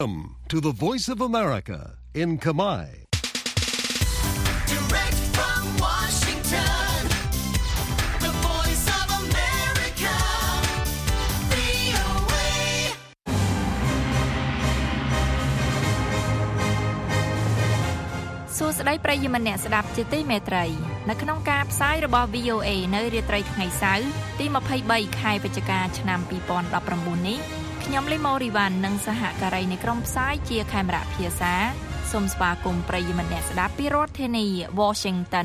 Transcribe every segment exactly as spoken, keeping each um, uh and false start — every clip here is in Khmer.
Welcome to the Voice of America in Khmer. Direct from Washington, the Voice of America, វី អូ เอសួស្តីប្រិយមិត្តអ្នកស្ដាប់ជាទីមេត្រីនៅក្នុងការផ្សាយរបស់ វី អូ เอ នៅរាត្រីថ្ងៃសៅរ៍ទីម្ភៃបីខែវិច្ឆិកាឆ្នាំពីរពាន់ដប់ប្រាំបួននេះខ្ញុំលីម៉ូរីវ៉ាន់និងសហការីនៃក្រុមផ្សាយជាខេមរៈភាសាសូមស្វាគមន៍ប្រិយមិត្តអ្នកស្ដាប់ពីរដ្ឋធានី Washington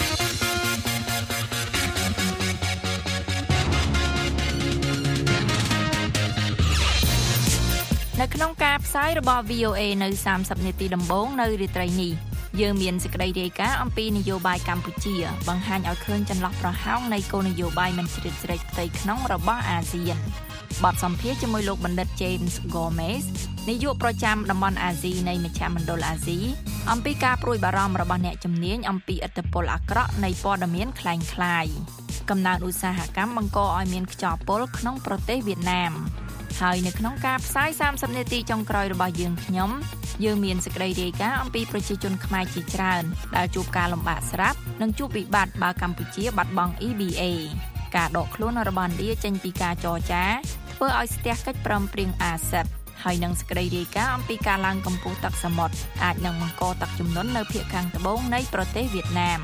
នៅក្នុងការផ្សាយរបស់ វី អូ เอ នៅសាមសិបនាទីដំបូងនៅរាត្រីនេះយើងមានសេចក្តីរាយការណ៍អំពីនយោបាយកម្ពុជាបង្ហាញឲ្យឃើញចន្លោះប្រហោងនៃគោលនយោបាយមិនជ្រៀតជ្រែកផ្ទៃក្នុងរបស់អាស៊ានបទសម្ភាសន៍ជាមួយលោកបណ្ឌិត James Gomez នាយកប្រចាំតំបន់អាស៊ីនៃមជ្ឈមណ្ឌលអាស៊ីអំពីការព្រួយបារម្ភរបស់អ្នកជំនាញអំពីឥទ្ធិពលអាក្រក់នៃព័ត៌មានក្លែងក្លាយកំណើនឧស្សាហកម្មបង្កឲ្យមានខ្យល់ពុលក្នុងប្រទេសវៀតណាមហើយនៅក្នុងការផ្សាយសាមសិបនាទីចុងក្រោយរបស់យើងខ្ញុំយើងមានសេចក្តីរាយការណ៍អំពីប្រជាជនខ្មែរជាច្រើនដែលជួបការលំបាកស្រាប់និងជួបវិបត្តិបើកម្ពុជាបាត់បង់ អ៊ី ប៊ី เอ ការដកខ្លួនរបស់ឥណ្ឌាចេញពីការចរចាធ្វើឲ្យស្ទះកិច្ចព្រមព្រៀងអាស៊ិបហើយនឹងសេចក្តីរាយការណ៍អំពីការឡើងកម្ពស់ទឹកសមុទ្រអាចនឹងបង្កទឹកជំនន់នៅភាគខាងត្បូងនៃប្រទេសវៀតណាម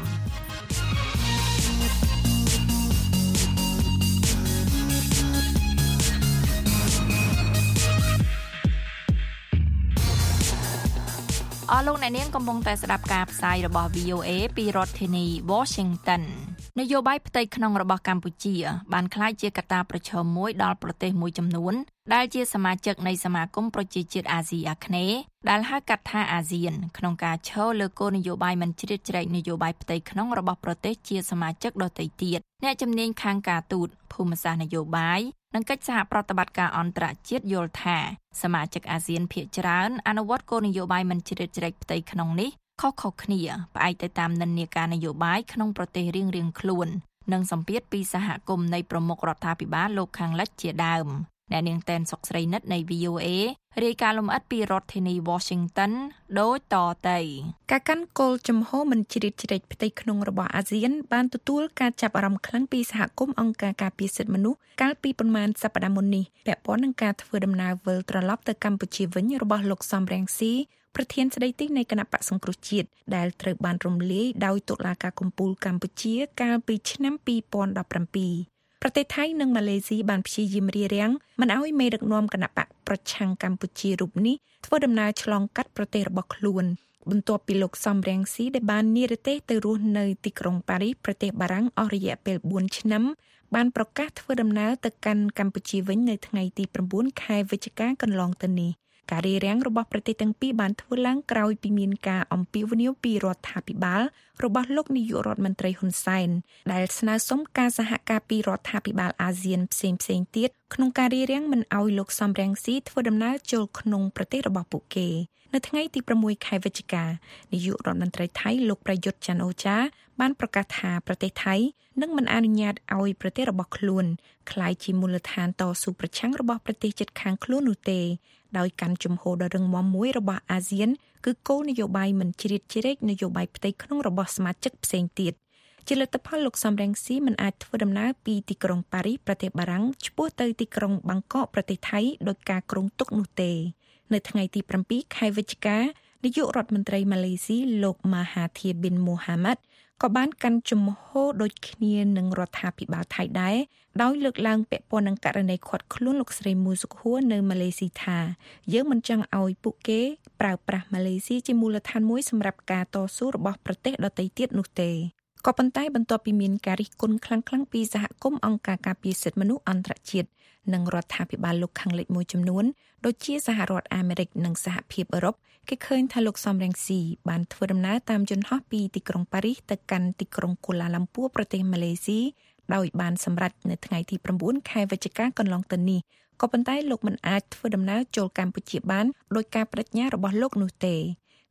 អស់លោកអ្នកនាងកំពុងតែស្ដាប់ការផ្សាយរបស់ វី អូ เอ ពីរដ្ឋធានី Washington នយោបាយផ្ទៃក្នុងរបស់កម្ពុជាបានក្លាយជាកត្តាប្រឈមមួយដល់ប្រទេសមួយចំនួនដែលជាសមាជិកនៃសមាគមប្រជាជាតិអាស៊ីអាគ្នេយ៍ដែលហៅកាត់ថាអាស៊ានក្នុងការឈរលើគោលនយោបាយមិនជ្រៀតជ្រែកនយោបាយផ្ទៃក្នុងរបស់ប្រទេសជាសមាជិកដទៃទៀតអ្នកជំនាញខាងការទូតភូមិសាស្ត្រនយោបាយនិងកិច្ចសហប្រតិបត្តិការអន្តរជាតិយល់ថាសមាជិកអាស៊ានភាគច្រើនអនុវត្តគោលនយោបាយមិនជ្រៀតជ្រែកផ្ទៃក្នុងនេះខុសៗគ្នាផ្អែកទៅតាមនិន្នាការនយោបាយក្នុងប្រទេសរៀងៗខ្លួននិងសម្ពាធពីសហគមន៍នៃប្រមុខរដ្ឋាភិបាលលោកខាងលិចជាដើមអ្នកនាងតែនសុកស្រីនិតនៃ វី អូ เอ រាយការណ៍លម្អិតពីរដ្ឋធានី Washington ដូចតទៅការកាន់គោលជំហរមិនជ្រៀតជ្រែកផ្ទៃក្នុងរបស់អាស៊ានបានទទួលការចាប់អារម្មណ៍ខ្លាំងពីសហគមន៍អង្គការការពារសិទ្ធិមនុស្សកាលពីប្រមាណសប្តាហ៍មុននេះពាក់ព័ន្ធនឹងការធ្វើដំណើរវិលត្រឡប់ទៅកម្ពុជាវិញរបស់លោកសំរងស៊ីប្រធានស្ដីទីនៃគណៈបក្សសង្គ្រោះជាតិដែលត្រូវបានរំលាយដោយតុលាការកំពូលកម្ពុជាកាលពីឆ្នាំពីរពាន់ដប់ប្រាំពីរប្រទេសថៃនិងម៉ាឡេស៊ីបានព្យាយាមរារាំងមិនឲ្យមេដឹកនាំគណៈបកប្រឆាំងកម្ពុជារូបនេះធ្វើដំណើរឆ្លងកាត់ប្រទេសរបស់ខ្លួនបន្ទាប់ពីលោកសំរងស៊ីដែលបាននិរទេសទៅរស់នៅទីក្រុងប៉ារីសប្រទេសបារាំងអស់រយៈពេលបួនឆ្នាំបានប្រកាសធ្វើដំណើរទៅកាន់កម្ពុជាវិញនៅថ្ងៃទីប្រាំបួនខែវិច្ឆិកាកន្លងទៅនេះការរារាំងរបស់ប្រទេសទាំងពីរបានធ្វើឡើងក្រោយពីមានការអំពាវនាវពីរដ្ឋាភិបាលរបស់លោកនាយករដ្ឋមន្ត្រីហ៊ុនសែនដែលស្នើសុំការសហការពីរដ្ឋាភិបាលអាស៊ានផ្សេងៗទៀតក្នុងការរារាំងមិនឲ្យលោកសំរងស៊ីធ្វើដំណើរចូលក្នុងប្រទេសរបស់ពួកគេនៅថ្ងៃទីប្រាំមួយខែវិច្ឆិកានាយករដ្ឋមន្ត្រីថៃលោកប្រយុទ្ធច័ន្ទអូចាបានប្រកាសថាប្រទេសថៃនឹងមិនអនុញ្ញាតឲ្យប្រទេសរបស់ខ្លួនក្លាយជាមូលដ្ឋានតស៊ូប្រឆាំងរបស់ប្រទេសជិតខាងខ្លួននោះទេដោយកាន់ជំហរដ៏រឹងមាំមួយរបស់អាស៊ានគឺគោលនយោបាយមិនជ្រៀតជ្រែកនយោបាយផ្ទៃក្នុងរបស់សមាជិកផ្សេងទៀតជាលទ្ធផលលោកសំរងស៊ីមិនអាចធ្វើដំណើរពីទីក្រុងប៉ារីសប្រទេសបារាំងឆ្ពោះទៅទីក្រុងបាងកកប្រទេសថៃដោយការគ្រោងទុកនោះទេនៅថ្ងៃទីប្រាំពីរខែវិច្ឆិកានាយករដ្ឋមន្ត្រីម៉ាឡេស៊ីលោកម៉ាហាធីប៊ីនមូហាម៉ាត់ក៏បានកាន់ជំហរដូចគ្នានឹងរដ្ឋាភិបាលថៃដែរដោយលើកឡើងពាក់ព័ន្ធនឹងករណីឃាត់ខ្លួនលោកស្រីមូសុខហួរនៅម៉ាឡេស៊ីថាយើងមិនចង់ឲ្យពួកគេប្រើប្រាស់ម៉ាឡេស៊ីជាមូលដ្ឋានមួយសម្រាប់ការតស៊ូរបស់ប្រទេសដទៃទៀតនោះទេក៏ប៉ុន្តែបន្ទាប់ពីមានការរិះគន់ខ្លាំងៗពីសហគមន៍អង្គការការពារសិទ្ធិមនុស្សអន្តរជាតិនិងរដ្ឋាភិបាលលោកខាងលិចមួយចំនួនដូចជាសហរដ្ឋអាមេរិកនិងសហភាពអឺរ៉ុបគេឃើញថាលោកសំរងស៊ីបានធ្វើដំណើរតាមយន្តហោះពីទីក្រុងប៉ារីសទៅកាន់ទីក្រុងកូឡាឡាំពួរប្រទេសម៉ាឡេស៊ីដោយបានសម្រេចនៅថ្ងៃទីប្រាំបួនខែវិច្ឆិកាកន្លងទៅនេះក៏ប៉ុន្តែលោកមិនអាចធ្វើដំណើរចូលកម្ពុជាបានដោយការបដិញ្ញារបស់លោកនោះទេ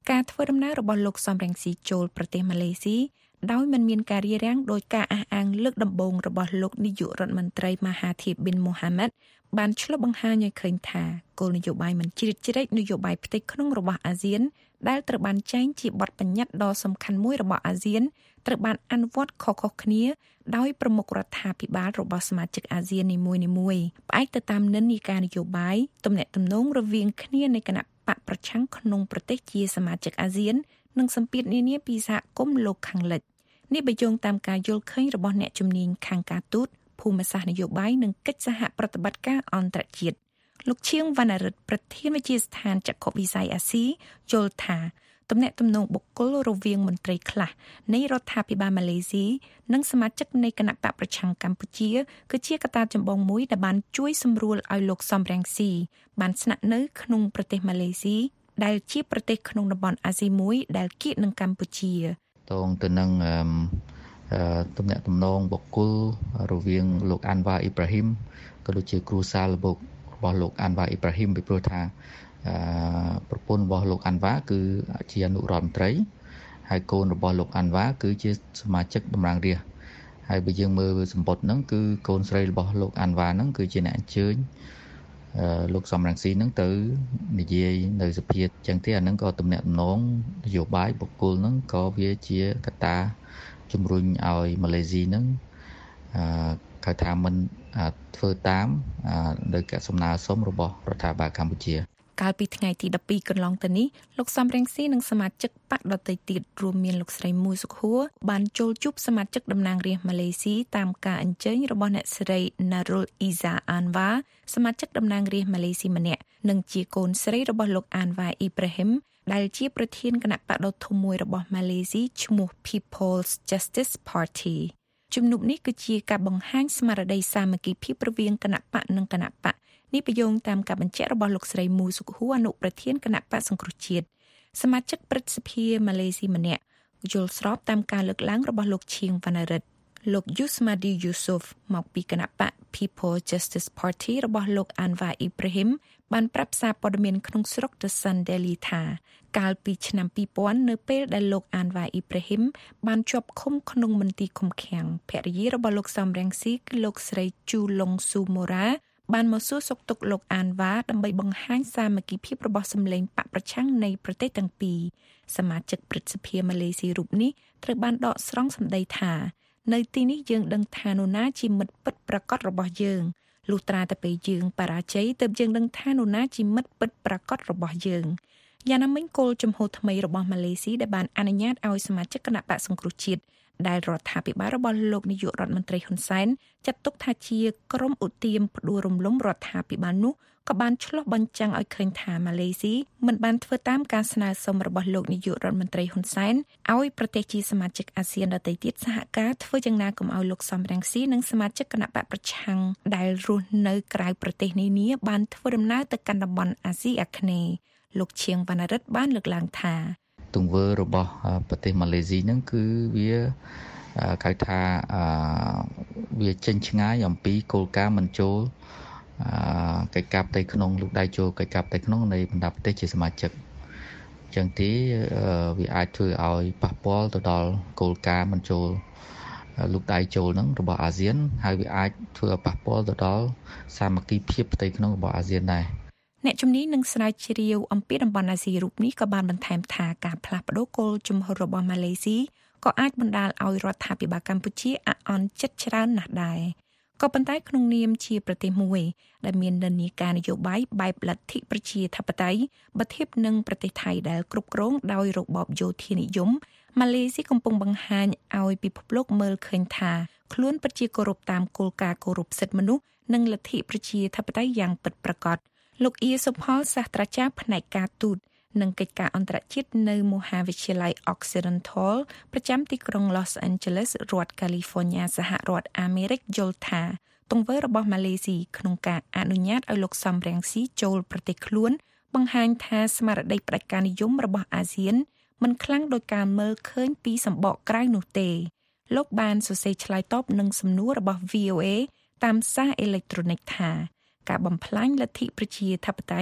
ការធ្វើដំណើររបស់លោកសំរងស៊ីចូលប្រទេសម៉ាឡេស៊ីដោយមិនមានការរារាំងដោយការអះអាងលើកដំបូងរបស់លោកនាយករដ្ឋមន្ត្រីម៉ាហាធីប៊ីនម៉ូហាម៉ាត់បានឆ្លុះបង្ហាញឲ្យឃើញថាគោលនយោបាយមិនជ្រៀតជ្រែកនយោបាយផ្ទៃក្នុងរបស់អាស៊ានដែលត្រូវបានចែងជាបទបញ្ញត្តិដ៏សំខាន់មួយរបស់អាស៊ានត្រូវបានអនុវត្តខុសៗគ្នាដោយប្រមុខរដ្ឋាភិបាលរបស់សមាជិកអាស៊ាននីមួយៗផ្អែកទៅតាមនិន្នាការនយោបាយទំនាក់ទំនងរវាងគ្នានៃគណៈបកប្រឆាំងក្នុងប្រទេសជាសមាជិកអាស៊ាននិងសម្ពាធនានាពីសហគមន៍លោកខាងលិចនេះបញ្ជាក់តាមការយល់ឃើញរបស់អ្នកជំនាញខាងការទូតភូមិសាស្ត្រនយោបាយនិងកិច្ចសហប្រតិបត្តិការអន្តរជាតិលោកឈៀងវណ្ណរិទ្ធប្រធានវិទ្យាស្ថានចក្ខុវិស័យអាស៊ីយល់ថាទំនាក់ទំនងបុគ្គលរវាងមន្ត្រីខ្លះនៃរដ្ឋាភិបាលម៉ាឡេស៊ីនិងសមាជិកនៃគណៈបកប្រឆាំងកម្ពុជាគឺជាកត្តាចម្បងមួយដែលបានជួយសម្រួលឲ្យលោកសំរងស៊ីបានស្នាក់នៅក្នុងប្រទេសម៉ាឡេស៊ីដែលជាប្រទេសក្នុងតំបន់អាស៊ីមួយដែលគៀកនឹងកម្ពុជាតងទៅនឹងទំនាក់ទំនងបុគ្គលរវាងលោកអាន់វ៉ាអ៊ីប្រាហ៊ីមក៏ដូចជាគ្រួសាររបស់លោកអាន់វ៉ាអ៊ីប្រាហ៊ីមពីព្រោះថាប្រពន្ធរបស់លោកអាន់វ៉ាគឺជាអនុរដ្ឋមន្ត្រីហើយកូនរបស់លោកអាន់វ៉ាគឺជាសមាជិកតំណាងរាស្ត្រហើយបើយើងមើលសម្បត្តិហ្នឹងគឺកូនស្រីរបស់លោកអាន់វ៉ាហ្នឹងគឺជាអ្នកអញ្ជើញលោកសំរងស៊ីហ្នឹងទៅនិយាយនៅសភាអញ្ចឹងទេអាហ្នឹងក៏ទំនាក់ទំនងនយោបាយបុគ្គលហ្នឹងក៏វាជាកត្តាជំរុញឲ្យម៉ាឡេស៊ីហ្នឹងអឺគេថាមិនធ្វើតាមនៅកសំណើសុំរបស់រដ្ឋាភិបាលកម្ពុជាកាលពីថ្ងៃទីដប់ពីរកន្លងទៅនេះលោកសំរងស៊ីនិងសមាជិកបកដទៃទៀតរួមមានលោកស្រីមូសុខួរបានចូលជួបសមាជិកតំណាងរាស្ត្រម៉ាឡេស៊ីតាមការអញ្ជើញរបស់អ្នកស្រី Narul Iza Anwar សមាជិកតំណាងរាស្ត្រម៉ាឡេស៊ីម្នាក់និងជាកូនស្រីរបស់លោក Anwar Ibrahim ដែលជាប្រធានគណៈបកដ៏ធំមួយរបស់ម៉ាឡេស៊ីឈ្មោះ People's Justice Party ជំនុំនេះគឺជាការបង្ហាញស្មារតីសាមគ្គីភាពរវាងគណៈបកនិងគណៈបកនេះបញ្យងតាមការបញ្ជាក់របស់លោកស្រីមូសុខួរអនុប្រធានគណៈបកសង្គ្រោះជាតិសមាជិកព្រឹទ្ធសភាម៉ាឡេស៊ីម្នាក់យល់ស្របតាមការលើកឡើងរបស់លោកឈៀងវណ្ណរិទ្ធលោក Yusmadi Yusof មកពីគណៈបក People Justice Party របស់លោក Anwar Ibrahim បានប្រាប់សារព័ត៌មានក្នុងស្រុក The Sun Daily ថាកាលពីឆ្នាំពីរពាន់នៅពេលដែលលោក Anwar Ibrahim បានជាប់ឃុំក្នុងមន្ទីរឃុំឃាំងភរិយារបស់លោកសំរងស៊ីគឺលោកស្រី Chulong Sumoraបានមកសួរសុខទុក្ខលោកអានវ៉ាដើម្បីបង្ហាញសាមគ្គីភាពរបស់សម្លេងបកប្រឆាំងនៃប្រទេសទាំងពីរសមាជិកព្រឹទ្ធសភាម៉ាឡេស៊ីរូបនេះត្រូវបានដកស្រង់សម្ដីថានៅទីនេះយើងដឹងថានរណាជាមិត្តពិតប្រាកដរបស់យើងលុះត្រាតែពេលយើងបរាជ័យទើបយើងដឹងថានរណាជាមិត្តពិតប្រាកដរបស់យើងយ៉ាងណាមិញគោលជំហរថ្មីរបស់ម៉ាឡេស៊ីដែលបានអនុញ្ញាតឲ្យសមាជិកគណៈបកសង្គ្រោះជាតិដែលរដ្ឋាភិបាលរបស់លោកនាយករដ្ឋមន្ត្រីហ៊ុនសែនចាត់ទុកថាជាក្រុមឧទាមផ្ដួលរំលំរដ្ឋាភិបាលនោះក៏បានឆ្លុះបញ្ចាំងឲ្យឃើញថាម៉ាឡេស៊ីមិនបានធ្វើតាមការស្នើសុំរបស់លោកនាយករដ្ឋមន្ត្រីហ៊ុនសែនឲ្យប្រទេសជាសមាជិកអាស៊ានដទៃទៀតសហការធ្វើយ៉ាងណាកុំឲ្យលោកសំរងស៊ីនិងសមាជិកគណៈបកប្រឆាំងដែលរស់នៅក្រៅប្រទេសនានាបានធ្វើដំណើរទៅកាន់តំបន់អាស៊ីអាគ្នេយ៍លោកឈៀងវណ្ណរិទ្ធបានលើកឡើងថាទង្វើរបស់ប្រទេសម៉ាឡេស៊ីហ្នឹងគឺវាគេថាវាចេញឆ្ងាយអំពីគោលការណ៍មិនចូលកិច្ចការផ្ទៃក្នុងលោកដៃចូលកិច្ចការផ្ទៃក្នុងនៃបណ្ដាប្រទេសជាសមាជិកអញ្ចឹងទេវាអាចធ្វើឲ្យប៉ះពាល់ទៅដល់គោលការណ៍មិនចូលលោកដៃចូលហ្នឹងរបស់អាស៊ានហើយវាអាចធ្វើឲ្យប៉ះពាល់ទៅដល់សាមគ្គីភាពផ្ទៃក្នុងរបស់អាស៊ានដែរអ្នកជំនាញនឹងស្រាវជ្រាវអំពីតំបន់អាស៊ីរូបនេះក៏បានបន្ថែមថាការផ្លាស់ប្ដូរគោលជំហររបស់ម៉ាឡេស៊ីក៏អាចបណ្ដាលឲ្យរដ្ឋាភិបាលកម្ពុជាអាក់អន់ចិត្តច្រើនណាស់ដែរក៏ប៉ុន្តែក្នុងនាមជាប្រទេសមួយដែលមាននិន្នាការនយោបាយបែបលទ្ធិប្រជាធិបតេយ្យបើធៀបនឹងប្រទេសថៃដែលគ្រប់គ្រងដោយរបបយោធានិយមម៉ាឡេស៊ីកំពុងបង្ហាញឲ្យពិភពលោកមើលឃើញថាខ្លួនពិតជាគោរពតាមគោលការណ៍គោរពសិទ្ធិមនុស្សនិងលទ្ធិប្រជាធិបតេយ្យយ៉ាងពិតប្រាកដលោកអ៊ីសុផលសាស្ត្រាចារ្យផ្នែកការទូតនិងកិច្ចការអន្តរជាតិនៅមហាវិទ្យាល័យ Occidental ប្រចាំទីក្រុង Los Angeles រដ្ឋ California សហរដ្ឋអាមេរិកយល់ថាទង្វើរបស់ម៉ាឡេស៊ីក្នុងការអនុញ្ញាតឲ្យលោកសំរងស៊ីចូលប្រទេសខ្លួនបង្ហាញថាស្មារតីផ្ដាច់ការនិយមរបស់អាស៊ានមិនខ្លាំងដោយការមើលឃើញពីសម្បកក្រៅនោះទេលោកបានសរសេរឆ្លើយតបនឹងសំណួររបស់ វី អូ เอ តាមសារអេឡិចត្រូនិកថាការបំផ្លាញលទ្ធិប្រជាធិបតេយ្យ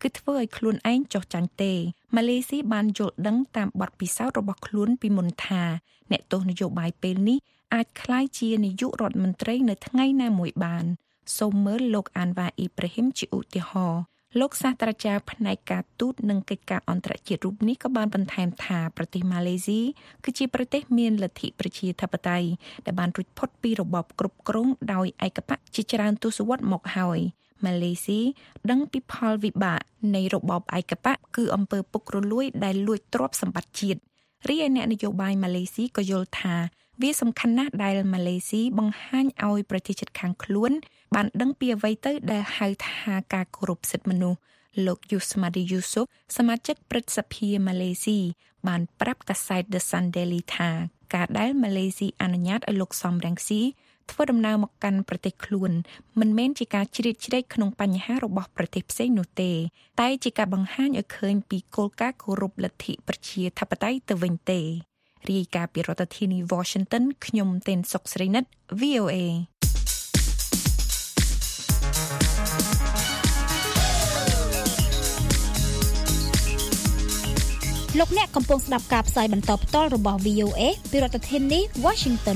គឺធ្វើឲ្យខ្លួនឯងចុះចាញ់ទេម៉ាឡេស៊ីបានយល់ដឹងតាមបទពិសោធន៍របស់ខ្លួនពីមុនថាអ្នកទស្សនយោបាយពេលនេះអាចក្លាយជានាយករដ្ឋមន្ត្រីនៅថ្ងៃណាមួយបានសូមមើលលោកអានវ៉ាអ៊ីប្រាហ៊ីមជាឧទាហរណ៍លោកសាស្ត្រាចារ្យផ្នែកការទូតនិងកិច្ចការអន្តរជាតិរូបនេះក៏បានបន្ថែមថាប្រទេសម៉ាឡេស៊ីគឺជាប្រទេសមានលទ្ធិប្រជាធិបតេយ្យដែលបានរួចផុតពីរបបគ្រប់គ្រងដោយឯកបកជាច្រើនទសវត្សរ៍មកហើយម៉ាឡេស៊ីដឹងពីផលវិបាកនៃរបបឯកបកគឺអំពើពុករលួយដែលលួចទ្រព្យសម្បត្តិជាតិរីឯអ្នកនយោបាយម៉ាឡេស៊ីក៏យល់ថាវាសំខាន់ណាស់ដែលម៉ាឡេស៊ីបង្ហាញឲ្យប្រទេសជិតខាងខ្លួនបានដឹងពីអ្វីទៅដែលហៅថាការគោរពសិទ្ធិមនុស្សលោកយូស្ម៉ាឌីយូស៊ុបសមាជិកព្រឹទ្ធសភាម៉ាឡេស៊ីបានប្រាប់កាសែត The Sun Daily ថាការដែលម៉ាឡេស៊ីអនុញ្ញាតឲ្យលោកសំរងស៊ីធ្វើដំណើរមកកាន់ប្រទេសខ្លួនមិនមែនជាការជ្រៀតជ្រែកក្នុងបញ្ហារបស់ប្រទេសផ្សេងនោះទេតែជាការបង្ហាញឲ្យឃើញពីគោលការណ៍គោរពលទ្ធិប្រជាធិបតេយ្យទៅវិញទេរាយការណ៍ពីរដ្ឋធានី Washington ខ្ញុំទេនសុកស្រីនិត វី អូ เอលោកអ្នកកំពុងស្ដាប់ការផ្សាយបន្តផ្ទាល់របស់ វី អូ เอ ពីរដ្ឋធានី Washington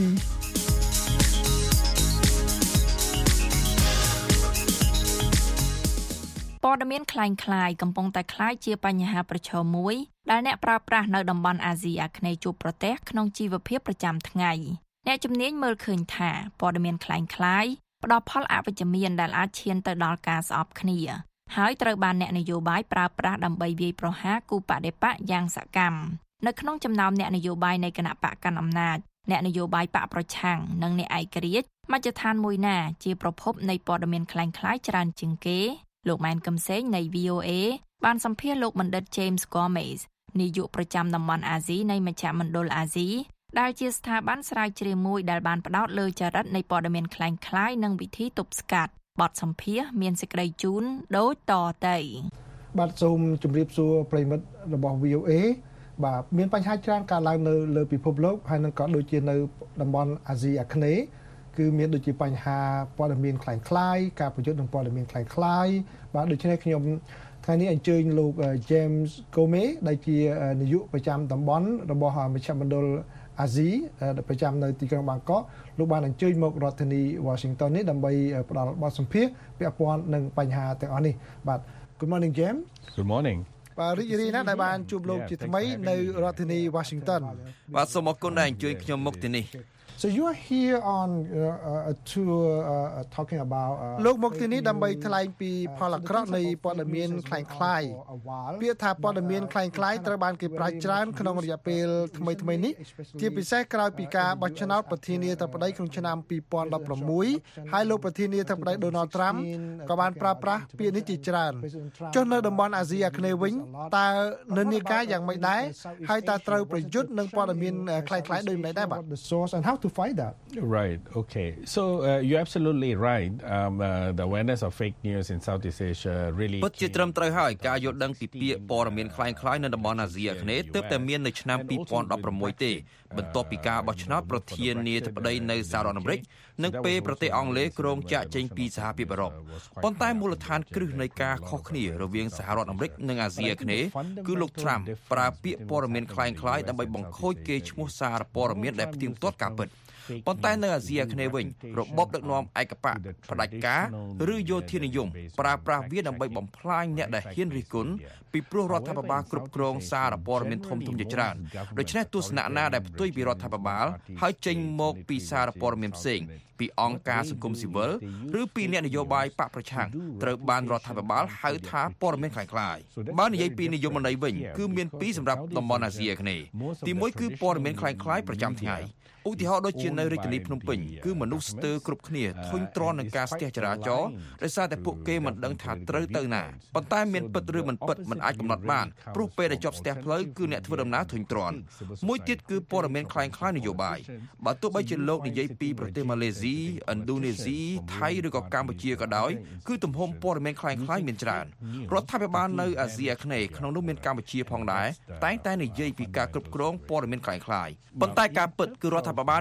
ព័ត៌មានคล้ายៗកំពុងតែคล้ายជាបញ្ហាប្រឈមមួយដែលអ្នកប្រើប្រាស់នៅតំបន់អាស៊ីអាគ្នេយ៍ជួបប្រទះក្នុងជីវភាពប្រចាំថ្ងៃអ្នកជំនាញមើលឃើញថាព័ត៌មានคล้ายៗផ្ដល់ផលអវិជ្ជមានដែលអាចឈានទៅដល់ការស្អប់គ្នាហើយត្រូវបានអ្នកនយោបាយប្រើប្រាស់ដើម្បីវាយប្រហារគូបដិបកយ៉ាងសកម្មនៅក្នុងចំណោមអ្នកនយោបាយនៃគណៈបកកណ្ដាលអំណាចអ្នកនយោបាយបកប្រឆាំងនិងអ្នកឯករាជ្យមជ្ឈដ្ឋានមួយណាជាប្រភពនៃព័ត៌មានคล้ายៗច្រើនជាងគេលោកម៉ែនកឹមសេងនៃ វី អូ เอ បានសម្ភាសន៍លោកបណ្ឌិត James Gomez នាយកប្រចាំតំបន់អាស៊ីនៃមជ្ឈមណ្ឌលអាស៊ីដែលជាស្ថាប័នស្រាវជ្រាវមួយដែលបានផ្ដោតលើចរិតនៃព័ត៌មានคล้ายៗនិងវិធីទប់ស្កាត់បទសម្ភាសន៍មានសេចក្តីជូនដូចតទៅបាទសូមជម្រាបសួរប្រិមិត្តរបស់ វី អូ เอ បាទមានបញ្ហាច្រើនកើតឡើងនៅលើពិភពលោកហើយនឹងក៏ដូចជានៅតំបន់អាស៊ីអាគ្នេយ៍គឺមានដូចជាបញ្ហាព័ត៌មានคล้ายៗការប្រយុទ្ធនឹងព័ត៌មានคล้ายៗបាទដូច្នេះខ្ញុំថ្ងៃនេះអញ្ជើញលោក James Gomez ដែលជានាយកប្រចាំតំបន់របស់មជ្ឈមណ្ឌលអាស៊ីប្រចាំនៅទីក្រុងបាងកកលោកបានអញ្ជើញមករដ្ឋធានី Washington នេះដើម្បីផ្ដល់បទសម្ភាសន៍ពាក់ព័ន្ធនឹងបញ្ហាទាំងអស់នេះបាទ Good morning James Good morning បាទរីករាយណាស់ដែលបានជួបលោកជាថ្មីនៅរដ្ឋធានី Washington បាទសូមអរគុណដែលអញ្ជើញខ្ញុំមកទីនេះ So you are here on uh, a tour uh, talking about លោកមកទីនេះដើម្បីថ្លែងពីផលអាក្រក់នៃព័ត៌មានคล้ายៗពាក្យថាព័ត៌មានคล้ายៗត្រូវបានគេប្រើច្រើនក្នុងរយៈពេលថ្មីៗនេះជាពិសេសក្រោយពីការបោះឆ្នោតប្រធានាធិបតីក្នុងឆ្នាំពីរពាន់ដប់ប្រាំមួយ ហើយលោកប្រធានាធិបតី Donald Trump ក៏បានប្រើប្រាស់ពាក្យនេះជាច្រើនចុះនៅតំបន់អាស៊ីអាគ្នេយ៍វិញតើនិន្នាការយ៉ាងម៉េចដែរហើយតើត្រូវប្រយុទ្ធនឹងព័ត៌មានคล้ายៗដូចម៉េចដែរបាទ to fight that right okay so uh, you're absolutely right um, uh, the awareness of fake news in Southeast Asia really ពិតជាត្រឹមត្រូវហើយការយល់ដឹងពីពាក្យព័ត៌មានคล้ายៗនៅតំបន់អាស៊ីអាគ្នេយ៍ទើបតែមាននៅឆ្នាំពីរពាន់ដប់ប្រាំមួយទេបន្ទាប់ពីការបោះឆ្នោតប្រធានាធិបតីនៅសហរដ្ឋអាមេរិកនិងពេលប្រទេសអង់គ្លេសគ្រោងចាកចេញពីសហភាពអឺរ៉ុបប៉ុន្តែមូលដ្ឋានគ្រឹះនៃការខុសគ្នារវាងសហរដ្ឋអាមេរិកនិងអាស៊ីអាគ្នេយ៍គឺលោក Trump ប្រើពាក្យព័ត៌មានคล้ายៗដើម្បីបង្ខូចកេរ្តិ៍ឈ្មោះសារព័ត៌មានដែលផ្ទៀងផ្ទាត់ការពិតប៉ុន្តែនៅអាស៊ីអាគ្នេយ៍វិញរបបដឹកនាំឯកបកផ្ដាច់ការឬយោធានិយមប្រើប្រាស់វាដើម្បីបំផ្លាញអ្នកដែលហ៊ានរិះគន់ពីព្រោះរដ្ឋាភិបាលគ្រប់គ្រងសារព័ត៌មានធំធំជាច្រើនដូច្នេះទស្សនៈណាដែលផ្ទុយពីរដ្ឋាភិបាលហើយចេញមកពីសារព័ត៌មានផ្សេងពីអង្គការសង្គមស៊ីវិលឬពីអ្នកនយោបាយបកប្រឆាំងត្រូវបានរដ្ឋាភិបាលហៅថាព័ត៌មានคล้ายៗបើនិយាយពីនិយមន័យវិញគឺមានពីរសម្រាប់តំបន់អាស៊ីអាគ្នេយ៍ទីមួយគឺព័ត៌មានคล้ายៗប្រចាំថ្ងៃឧទាហរណ៍ដូចជានៅរាជធានីភ្នំពេញគឺមនុស្សស្ទើរគ្រប់គ្នាធុញទ្រាន់នឹងការស្ទះចរាចរណ៍ដោយសារតែពួកគេមិនដឹងថាត្រូវទៅណាប៉ុន្តែមានពិតឬមិនពិតមិនអាចកំណត់បានព្រោះពេលដែលជាប់ស្ទះផ្លូវគឺអ្នកធ្វើដំណើរធុញទ្រាន់មួយទៀតគឺព័ត៌មានคล้ายៗនយោបាយបើទោះបីជាលោកនិយាយពីប្រទេសម៉ាឡេស៊ីឥណ្ឌូនេស៊ីថៃឬក៏កម្ពុជាក៏ដោយគឺទំហំព័ត៌មានคล้ายៗមានច្រើនរដ្ឋាភិបាលនៅអាស៊ីអាគ្នេយ៍ក្នុងនោះមានកម្ពុជាផងដែរតែងតែនិយាយពីការគ្រប់គ្រងព័ត៌មានคล้ายៗប៉ុន្តែការពិតគឺរដ្ឋាភិបាលនិងគណៈបក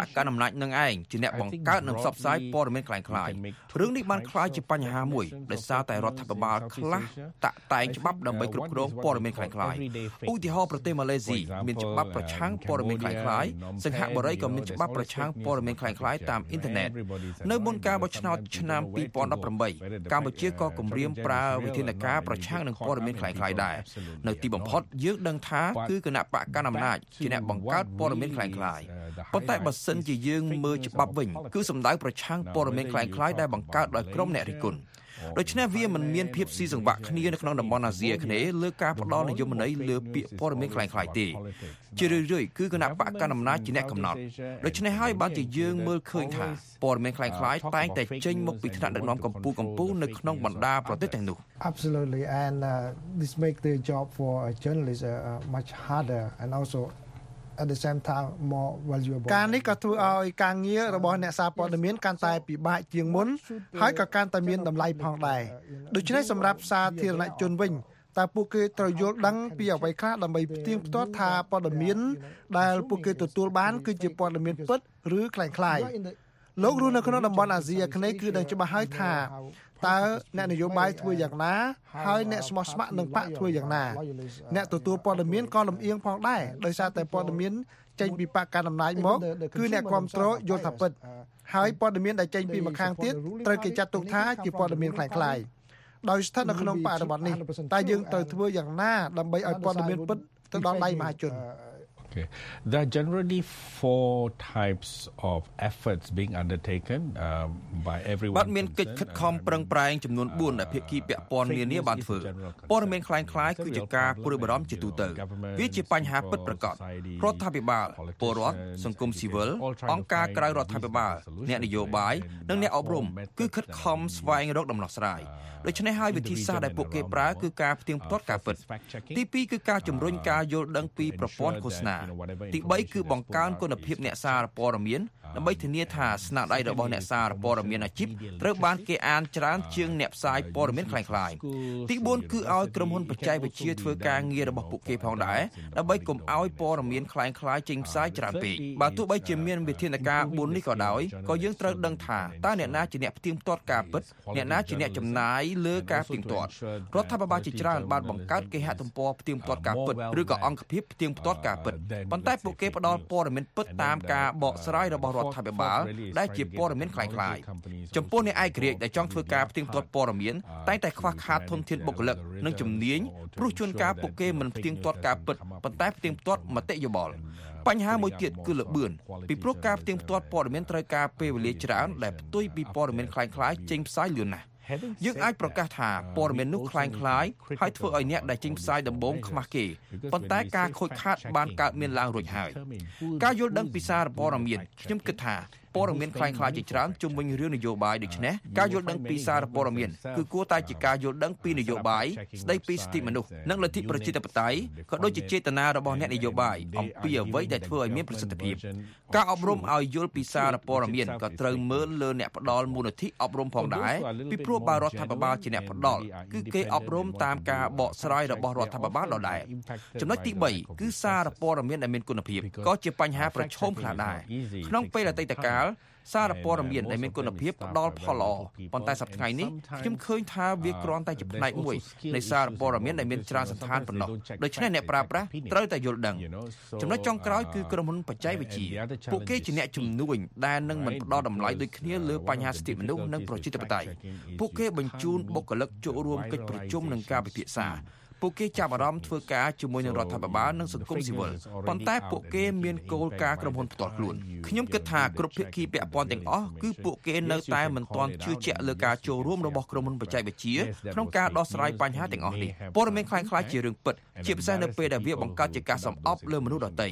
កណ្ដាលអំណាចនឹងឯងជាអ្នកបង្កើតនិងផ្សព្វផ្សាយព័ត៌មានคล้ายៗរឿងនេះបានក្លាយជាបញ្ហាមួយដោយសារតែរដ្ឋាភិបាលខ្លះតាក់តែងច្បាប់ដើម្បីគ្រប់គ្រងព័ត៌មានคล้ายៗឧទាហរណ៍ប្រទេសម៉ាឡេស៊ីមានច្បាប់ប្រឆាំងព័ត៌មានคล้ายៗសិង្ហបុរីក៏មានច្បាប់ប្រឆាំងព័ត៌មានคล้ายៗតាមអ៊ីនធឺណិតនៅមុនការបោះឆ្នោតឆ្នាំពីរពាន់ដប់ប្រាំបីកម្ពុជាក៏គម្រាមប្រើវិធានការប្រឆាំងនឹងព័ត៌មានคล้ายៗដែរនៅទីបំផុតយើងដឹងថាគឺគណៈបកកណ្ដាលអំណាចជាអ្នកបង្កើតព័ត៌មានคล้ายៗប៉ុន្តែបើសិនជាយើងមើលច្បាប់វិញគឺសំដៅប្រឆាំងព័ត៌មានคล้ายៗដែលបង្កើតដោយក្រុមអ្នករិះគន់ដូច្នេះវាមិនមានភាពស៊ីសង្វាក់គ្នានៅក្នុងតំបន់អាស៊ីអាគ្នេយ៍លើការផ្ដល់និយមន័យលើពាក្យព័ត៌មានคล้ายៗទេជារឿយៗគឺគណៈបកកណ្ដាលអំណាចជាអ្នកកំណត់ដូច្នេះហើយបានជាយើងមើលឃើញថាព័ត៌មានคล้ายៗតែងតែចេញមកពីថ្នាក់ដឹកនាំកម្ពុជាកម្ពុជានៅក្នុងបណ្ដាប្រទេសទាំងនោះ Absolutely and uh, this make the job for a journalist uh, much harder and also at the same time more valuable ការនេះក៏ធ្វើឲ្យការងាររបស់អ្នកសារព័ត៌មានកាន់តែពិបាកជាងមុនហើយក៏កាន់តែមានតម្លៃផងដែរដូច្នេះសម្រាប់សាធារណជនវិញតើពួកគេត្រូវយល់ដឹងពីអ្វីខ្លះដើម្បីផ្ទៀងផ្ទាត់ថាព័ត៌មានដែលពួកគេទទួលបានគឺជាព័ត៌មានពិតឬคล้ายៗលោករស់នៅក្នុងតំបន់អាស៊ីអាគ្នេយ៍គឺដឹងច្បាស់ហើយថាតើអ្នកនយោបាយធ្វើយ៉ាងណាហើយអ្នកស្មោះស្ម័គ្រនឹងបកធ្វើយ៉ាងណាអ្នកទទួលព័ត៌មានក៏លំអៀងផងដែរដោយសារតែព័ត៌មានចេញពីបកកណ្ដាលអំណាចមកគឺអ្នកគ្រប់គ្រងយល់ថាពិតហើយព័ត៌មានដែលចេញពីម្ខាងទៀតត្រូវគេចាត់ទុកថាជាព័ត៌មានคล้ายៗដោយស្ថិតនៅក្នុងបរិបទនេះតែយើងត្រូវធ្វើយ៉ាងណាដើម្បីឲ្យព័ត៌មានពិតទៅដល់ដៃមហាជន Okay. There are generally four types of efforts being undertaken um, by everyone. បាត់មានកិច្ចខិតខំប្រឹងប្រែងចំនួនបួនដែលភាគីពាក់ព័ន្ធនានាបានធ្វើព័ត៌មានคล้ายៗគឺជាការព្រួយបារម្ភជាទូទៅវាជាបញ្ហាពិតប្រាកដរដ្ឋាភិបាលពលរដ្ឋសង្គមស៊ីវិលអង្គការក្រៅរដ្ឋាភិបាលអ្នកនយោបាយនិងអ្នកអប់រំគឺខិតខំស្វែងរកដំណោះស្រាយដូច្នេះហើយវិធីសាស្ត្រដែលពួកគេប្រើគឺការផ្ទៀងផ្ទាត់ការពិតទីពីរគឺការជំរុញការយល់ដឹងពីប្រព័ន្ធឃោសនាទីបីគឺបង្កើនគុណភាពអ្នកសារព័ត៌មានដើម្បីធានាថាស្នាដៃរបស់អ្នកសារព័ត៌មានអាជីពត្រូវបានគេអានច្រើនជាងអ្នកផ្សាយព័ត៌មានคล้ายៗទីបួនគឺឲ្យក្រុមហ៊ុនបច្ចេកវិទ្យាធ្វើការងាររបស់ពួកគេផងដែរដើម្បីកុំឲ្យព័ត៌មានคล้ายៗចេញផ្សាយច្រើនពេកបើទោះបីជាមានវិធានការបួននេះក៏ដោយក៏យើងត្រូវដឹងថាតើអ្នកណាជាអ្នកផ្ទៀងផ្ទាត់ការពិតអ្នកណាជាអ្នកចំណាយលើការផ្ទៀងផ្ទាត់រដ្ឋាភិបាលជាច្រើនបានបង្កើតគេហទំព័រផ្ទៀងផ្ទាត់ការពិតឬក៏អង្គភាពផ្ទៀងផ្ទាត់ការពិតប៉ុន្តែពួកគេផ្ដល់ព័ត៌មានពិតតាមការបកស្រាយរបស់រដ្ឋាភិបាលដែលជាព័ត៌មានคล้ายៗចំពោះអ្នកឯករាជ្យដែលចង់ធ្វើការផ្ទៀងផ្ទាត់ព័ត៌មានតែងតែខ្វះខាតធនធានបុគ្គលិកនិងជំនាញព្រោះជួនកាលពួកគេមិនផ្ទៀងផ្ទាត់ការពិតប៉ុន្តែផ្ទៀងផ្ទាត់មតិយោបល់បញ្ហាមួយទៀតគឺល្បឿនពីព្រោះការផ្ទៀងផ្ទាត់ព័ត៌មានត្រូវការពេលវេលាច្រើនដែលផ្ទុយពីព័ត៌មានคล้ายៗចេញផ្សាយលឿនណាស់យើងអាចប្រកាសថាព័ត៌មាននោះคล้ายៗហើយធ្វើឲ្យអ្នកដែលចេញផ្សាយដំបូងខ្មាស់គេប៉ុន្តែការខូចខាតបានកើតមានឡើងរួចហើយការយល់ដឹងពីសារព័ត៌មានខ្ញុំគិតថាព័ត៌មានคล้ายៗជាច្រើនជុំវិញរឿងនយោបាយដូច្នេះការយល់ដឹងពីសារព័ត៌មានគឺគួរតែជាការយល់ដឹងពីនយោបាយស្ដីពីសិទ្ធិមនុស្សនិងលទ្ធិប្រជាធិបតេយ្យក៏ដូចជាចេតនារបស់អ្នកនយោបាយអំពីអ្វីដែលធ្វើឲ្យមានប្រសិទ្ធភាពការអប់រំឲ្យយល់ពីសារព័ត៌មានក៏ត្រូវមើលលើអ្នកផ្ដល់មូលនិធិអប់រំផងដែរពីព្រោះបើរដ្ឋាភិបាលជាអ្នកផ្ដល់គឺគេអប់រំតាមការបកស្រាយរបស់រដ្ឋាភិបាលដដែលចំណុចទីបីគឺសារព័ត៌មានដែលមានគុណភាពក៏ជាបញ្ហាប្រឈមខ្លះដែរក្នុងពេលអតីតកាលសារព័ត៌មានដែលមានគុណភាពផ្ដល់ផលល្អប៉ុន្តែសប្តាហ៍ថ្ងៃនេះខ្ញុំឃើញថាវាគ្រាន់តែជាផ្នែកមួយនៃសារព័ត៌មានដែលមានច្រើនសន្តានប៉ុណ្ណោះដូច្នេះអ្នកប្រើប្រាស់ត្រូវតែយល់ដឹងចំណុចចុងក្រោយគឺក្រុមហ៊ុនបច្ចេកវិទ្យាពួកគេជាអ្នកជំនួញដែលនឹងមិនផ្ដល់តម្លៃដូចគ្នាលើបញ្ហាសិទ្ធិមនុស្សនិងប្រជាធិបតេយ្យពួកគេបញ្ជូនបុគ្គលិកចូលរួមកិច្ចប្រជុំនិងការពិភាក្សាពួកគេចាប់អារម្មណ៍ធ្វើការជាមួយនឹងរដ្ឋាភិបាលនិងសង្គមស៊ីវិលប៉ុន្តែពួកគេមានគោលការណ៍ក្រុមហ៊ុនផ្ទាល់ខ្លួនខ្ញុំគិតថាគ្រប់ភាគីពាក់ព័ន្ធទាំងអស់គឺពួកគេនៅតែមិនទាន់ជឿជាក់លើការចូលរួមរបស់ក្រុមហ៊ុនបច្ចេកវិទ្យាក្នុងការដោះស្រាយបញ្ហាទាំងអស់នេះព័ត៌មានคล้ายៗជារឿងពិតជាពិសេសនៅពេលដែលវាបង្កើតជាការសំអប់លើមនុស្សដទៃ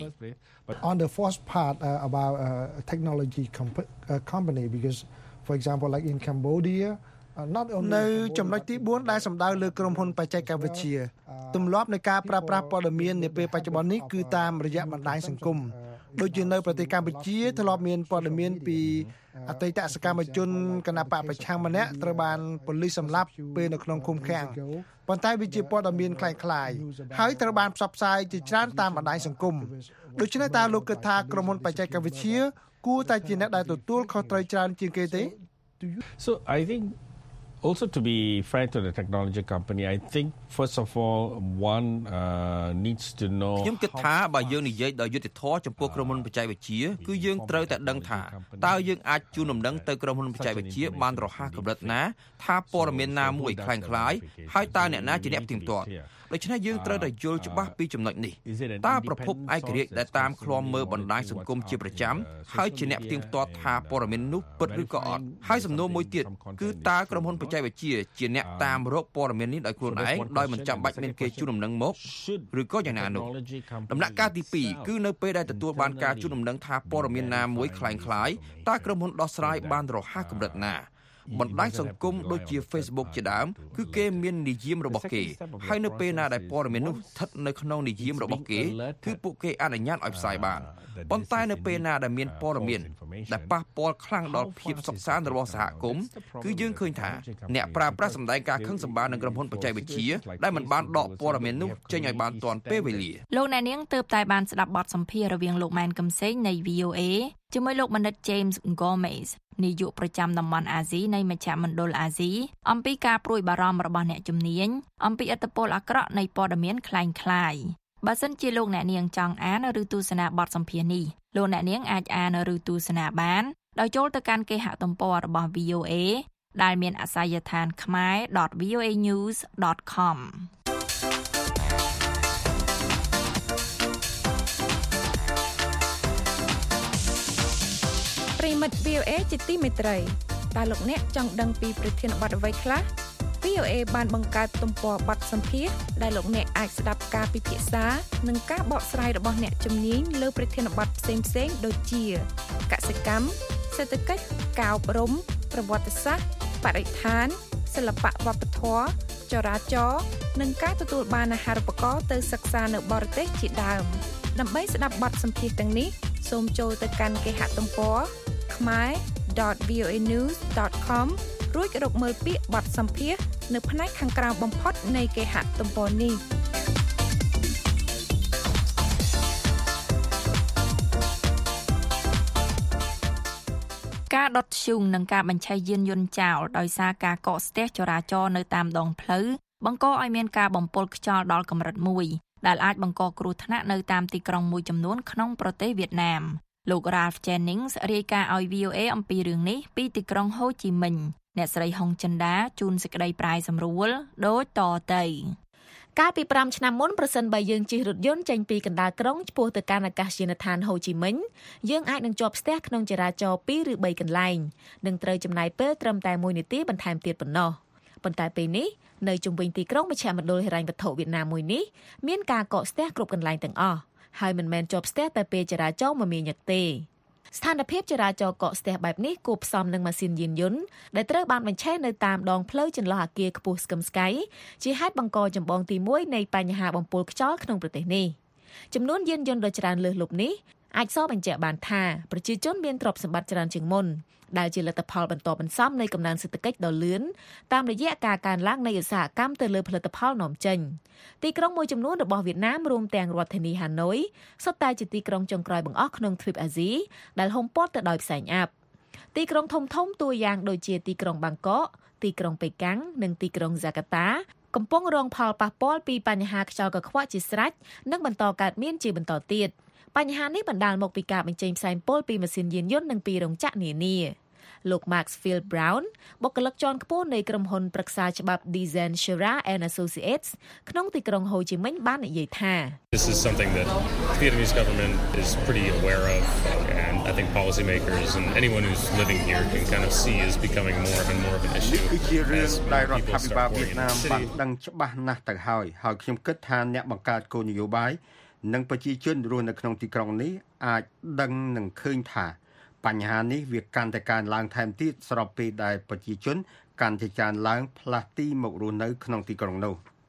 On the first part uh, about uh, technology comp- uh, company because for example like in Cambodiaនៅចំណុចទីបួនដែលសំដៅលើក្រុមហ៊ុនបច្ចេកវិទ្យាទម្លាប់នៃការប្រើប្រាស់ព័ត៌មាននាពេលបច្ចុប្បន្ននេះគឺតាមរយៈបណ្ដាញសង្គមដូចជានៅប្រទេសកម្ពុជាធ្លាប់មានព័ត៌មានពីអតីតសកម្មជនគណបកប្រឆាំងម្នាក់ត្រូវបានប៉ូលីសសម្លាប់ពេលនៅក្នុងឃុំឃាំងប៉ុន្តែវាជាព័ត៌មានคล้ายៗហើយត្រូវបានផ្សព្វផ្សាយជាច្រើនតាមបណ្ដាញសង្គមដូច្នេះតើលោកគិតថាក្រុមហ៊ុនបច្ចេកវិទ្យាគួរតែជាអ្នកដែលទទួលខុសត្រូវច្រើនជាងគេទេ So I think also to be fair to the technology company I think first of all one uh, needs to know ខ្ញុំគិតថាបើយើងនិយាយដោយយុត្តិធម៌ចំពោះក្រុមហ៊ុនបច្ចេកវិទ្យាគឺយើងត្រូវតែដឹងថាតើយើងអាចជូនដំណឹងទៅក្រុមហ៊ុនបច្ចេកវិទ្យាបានរហ័សកម្រិតណាថាព័ត៌មានណាមួយคล้ายៗហើយតើអ្នកណាជាអ្នកផ្ទៀងផ្ទាត់ដូច្នេះយើងត្រូវតែយល់ច្បាស់ពីចំណុចនេះតើប្រភពឯករាជ្យដែលតាមឃ្លាំមើលបណ្ដាញសង្គមជាប្រចាំហើយជាអ្នកផ្ទៀងផ្ទាត់ថាព័ត៌មាននោះពិតឬក៏អត់ហើយសំណួរមួយទៀតគឺតើក្រុមហ៊ុនបច្ចេកវិទ្យាជាអ្នកតាមរកព័ត៌មាននេះដោយខ្លួនឯងដោយមិនចាំបាច់មានគេជូនដំណឹងមកឬក៏យ៉ាងណានោះដំណាក់កាលទីពីរគឺនៅពេលដែលទទួលបានការជូនដំណឹងថាព័ត៌មានណាមួយคล้ายៗតើក្រុមហ៊ុនដោះស្រាយបានរហ័សកម្រិតណាបណ្ដាញសង្គមដូចជា Facebook ជាដើមគឺគេមាននិយមរបស់គេហើយនៅពេលណាដែលព័ត៌មាននោះស្ថិតនៅក្នុងនិយមរបស់គេគឺពួកគេអនុញ្ញាតឲ្យផ្សាយបានប៉ុន្តែនៅពេលណាដែលមានព័ត៌មានដែលប៉ះពាល់ខ្លាំងដល់ភាពសុខសាន្តរបស់សហគមន៍គឺយើងឃើញថាអ្នកប្រើប្រាស់សម្ដែងការខឹងសម្បារនឹងក្រុមហ៊ុនបច្ចេកវិទ្យាដែលមិនបានដកព័ត៌មាននោះចេញឲ្យបានទាន់ពេលវេលាលោកអ្នកនាងទើបតែបានស្ដាប់បទសម្ភាសន៍រវាងលោកម៉ែនកំសែងនៃ V O A ជាមួយលោកបណ្ឌិត James Gomez នាយកប្រចាំតំបន់អាស៊ីនៃមជ្ឈមណ្ឌលអាស៊ីអំពីការព្រួយបារម្ភរបស់អ្នកជំនាញអំពីឥទ្ធិពលអាក្រក់នៃព័ត៌មានคล้ายៗបើសិនជាលោកអ្នកនាងចង់អានឬទស្សនាបទសម្ភាសន៍នេះលោកអ្នកនាងអាចអានឬទស្សនាបានដោយចូលទៅកាន់គេហទំព័ររបស់ V O A ដែលមានអាសយដ្ឋាន khmer dot v o a news dot com ប្រិមិត្ត V O A ជាទីមេត្រីតើលោកអ្នកចង់ដឹងពីប្រធានបទអ្វីខ្លះ V O A បានបង្កើតទំព័របទសម្ភាសន៍ដែលលោកអ្នកអាចស្ដាប់ការពិភាក្សានិងការបកស្រាយរបស់អ្នកជំនាញលើប្រធានបទផ្សេងៗដូចជាកសិកម្មសេដ្ឋកិច្ចការអប់រំប្រវត្តិសាស្ត្របរិស្ថានសិល្បៈវប្បធម៌ចរាចរណ៍និងការទទួលបានអាហារូបករណ៍ទៅសិក្សានៅបរទេសជាដើមដើម្បីស្ដាប់បទសម្ភាសន៍ទាំងនេះសូមចូលទៅកាន់គេហទំព័រ khmer dot v o a news dot com រួចរកមើលពាក្យបទសម្ភាសន៍នៅផ្នែកខាងក្រៅបំផុតនៃគេហទំព័រនេះការដុតធ្យូងនិងការបញ្ឆេះយានយន្តចោលដោយសារការកកស្ទះចរាចរណ៍នៅតាមដងផ្លូវបង្កឲ្យមានការបំពុលខ្យល់ដល់កម្រិតមួយដែលអាចបង្កគ្រោះថ្នាក់នៅតាមទីក្រុងមួយចំនួនក្នុងប្រទេសវៀតណាមលោក Ralph Jennings រាយការណ៍ឲ្យ V O A អំពីរឿងនេះពីទីក្រុងហូជីមិញអ្នកស្រីហុងចិន្តាជួនសេចក្តីប្រាយសម្រួលដូចតទៅកាលពីប្រាំឆ្នាំមុនប្រសិនបើយើងជិះរថយន្តចេញពីកណ្ដាលក្រុងឆ្ពោះទៅកាន់អាកាសយានដ្ឋានហូជីមិញយើងអាចនឹងជាប់ស្ទះក្នុងចរាចរណ៍ពីរឬបីកន្លែងនិងត្រូវចំណាយពេលត្រឹមតែមួយនាទីបន្ថែមទៀតប៉ុណ្ណោះប៉ុន្តែពេលនេះនៅជុំវិញទីក្រុងមជ្ឈមណ្ឌលហិរញ្ញវត្ថុវៀតណាមមួយនេះមានការកកស្ទះគ្រប់កន្លែងទាំងអស់ហើយមិនមែនជាប់ស្ទះតែពេលចរាចរណ៍មមាញឹកទេស្ថានភាពចរាចរណ៍កកស្ទះបែបនេះគួបផ្សំនឹងម៉ាស៊ីនយានយន្តដែលត្រូវបានបញ្ឆេះនៅតាមដងផ្លូវចន្លោះអគារខ្ពស់ស្កឹមស្កៃជាហេតុបង្កចម្បងទីមួយនៃបញ្ហាបំពុលខ្យល់ក្នុងប្រទេសនេះចំនួនយានយន្តដ៏ច្រើនលើសលប់នេះអាចសបញ្ជាក់បានថាប្រជាជនមានទ្រព្យសម្បត្តិច្រើនជាងមុនដែលជាលទ្ធផលបន្តបន្សំនៃកំណើនសេដ្ឋកិច្ចដ៏លឿនតាមរយៈការកើនឡើងនៃឧស្សាហកម្មទៅលើផលិតផលនាំចេញទីក្រុងមួយចំនួនរបស់វៀតណាមរួមទាំងរដ្ឋធានីហាណូយសុទ្ធតែជាទីក្រុងចុងក្រោយបង្អស់ក្នុងទ្វីបអាស៊ីដែលហុំព័ទ្ធទៅដោយផ្សែងអាប់ទីក្រុងធំៗតួយ៉ាងដូចជាទីក្រុងបាងកកទីក្រុងប៉េកាំងនិងទីក្រុងហ្សាកាតាកំពុងរងផលប៉ះពាល់ពីបញ្ហាខ្យល់កខ្វក់ជាស្រេចនិងបន្តកើតមានជាបន្តទៀតបញ្ហានេះបណ្ដាលមកពីការបញ្ចេញផ្សែងពុលពីម៉ាស៊ីនយានយន្តនិងពីរោងចក្រនានាលោក Maxfield Brown បុគ្គលិកជាន់ខ្ពស់នៃក្រុមហ៊ុនប្រឹក្សាច្បាប់ Design Shera and Associates ក្នុងទីក្រុងហូជីមិញបាននិយាយថា This is something that the Vietnamese government is pretty aware of and I think policymakers and anyone who's living here can kind of see is becoming more and more of an issue គឺជារឿងដែលរដ្ឋាភិបាលវៀតណាមបានដឹងច្បាស់ណាស់ទៅហើយហើយខ្ញុំគិតថាអ្នកបង្កើតគោលនយោបាយនិងប្រជាជនរស់នៅក្នុងទីក្រុងនេះអាចដឹងនិងឃើញថាបញ្ហានេះវាកាន់តែកើនឡើងថែមទៀតស្របពេលដែលប្រជាជនកាន់តែកើនឡើងផ្លាស់ទីមករស់នៅក្នុងទីក្រុងនោះ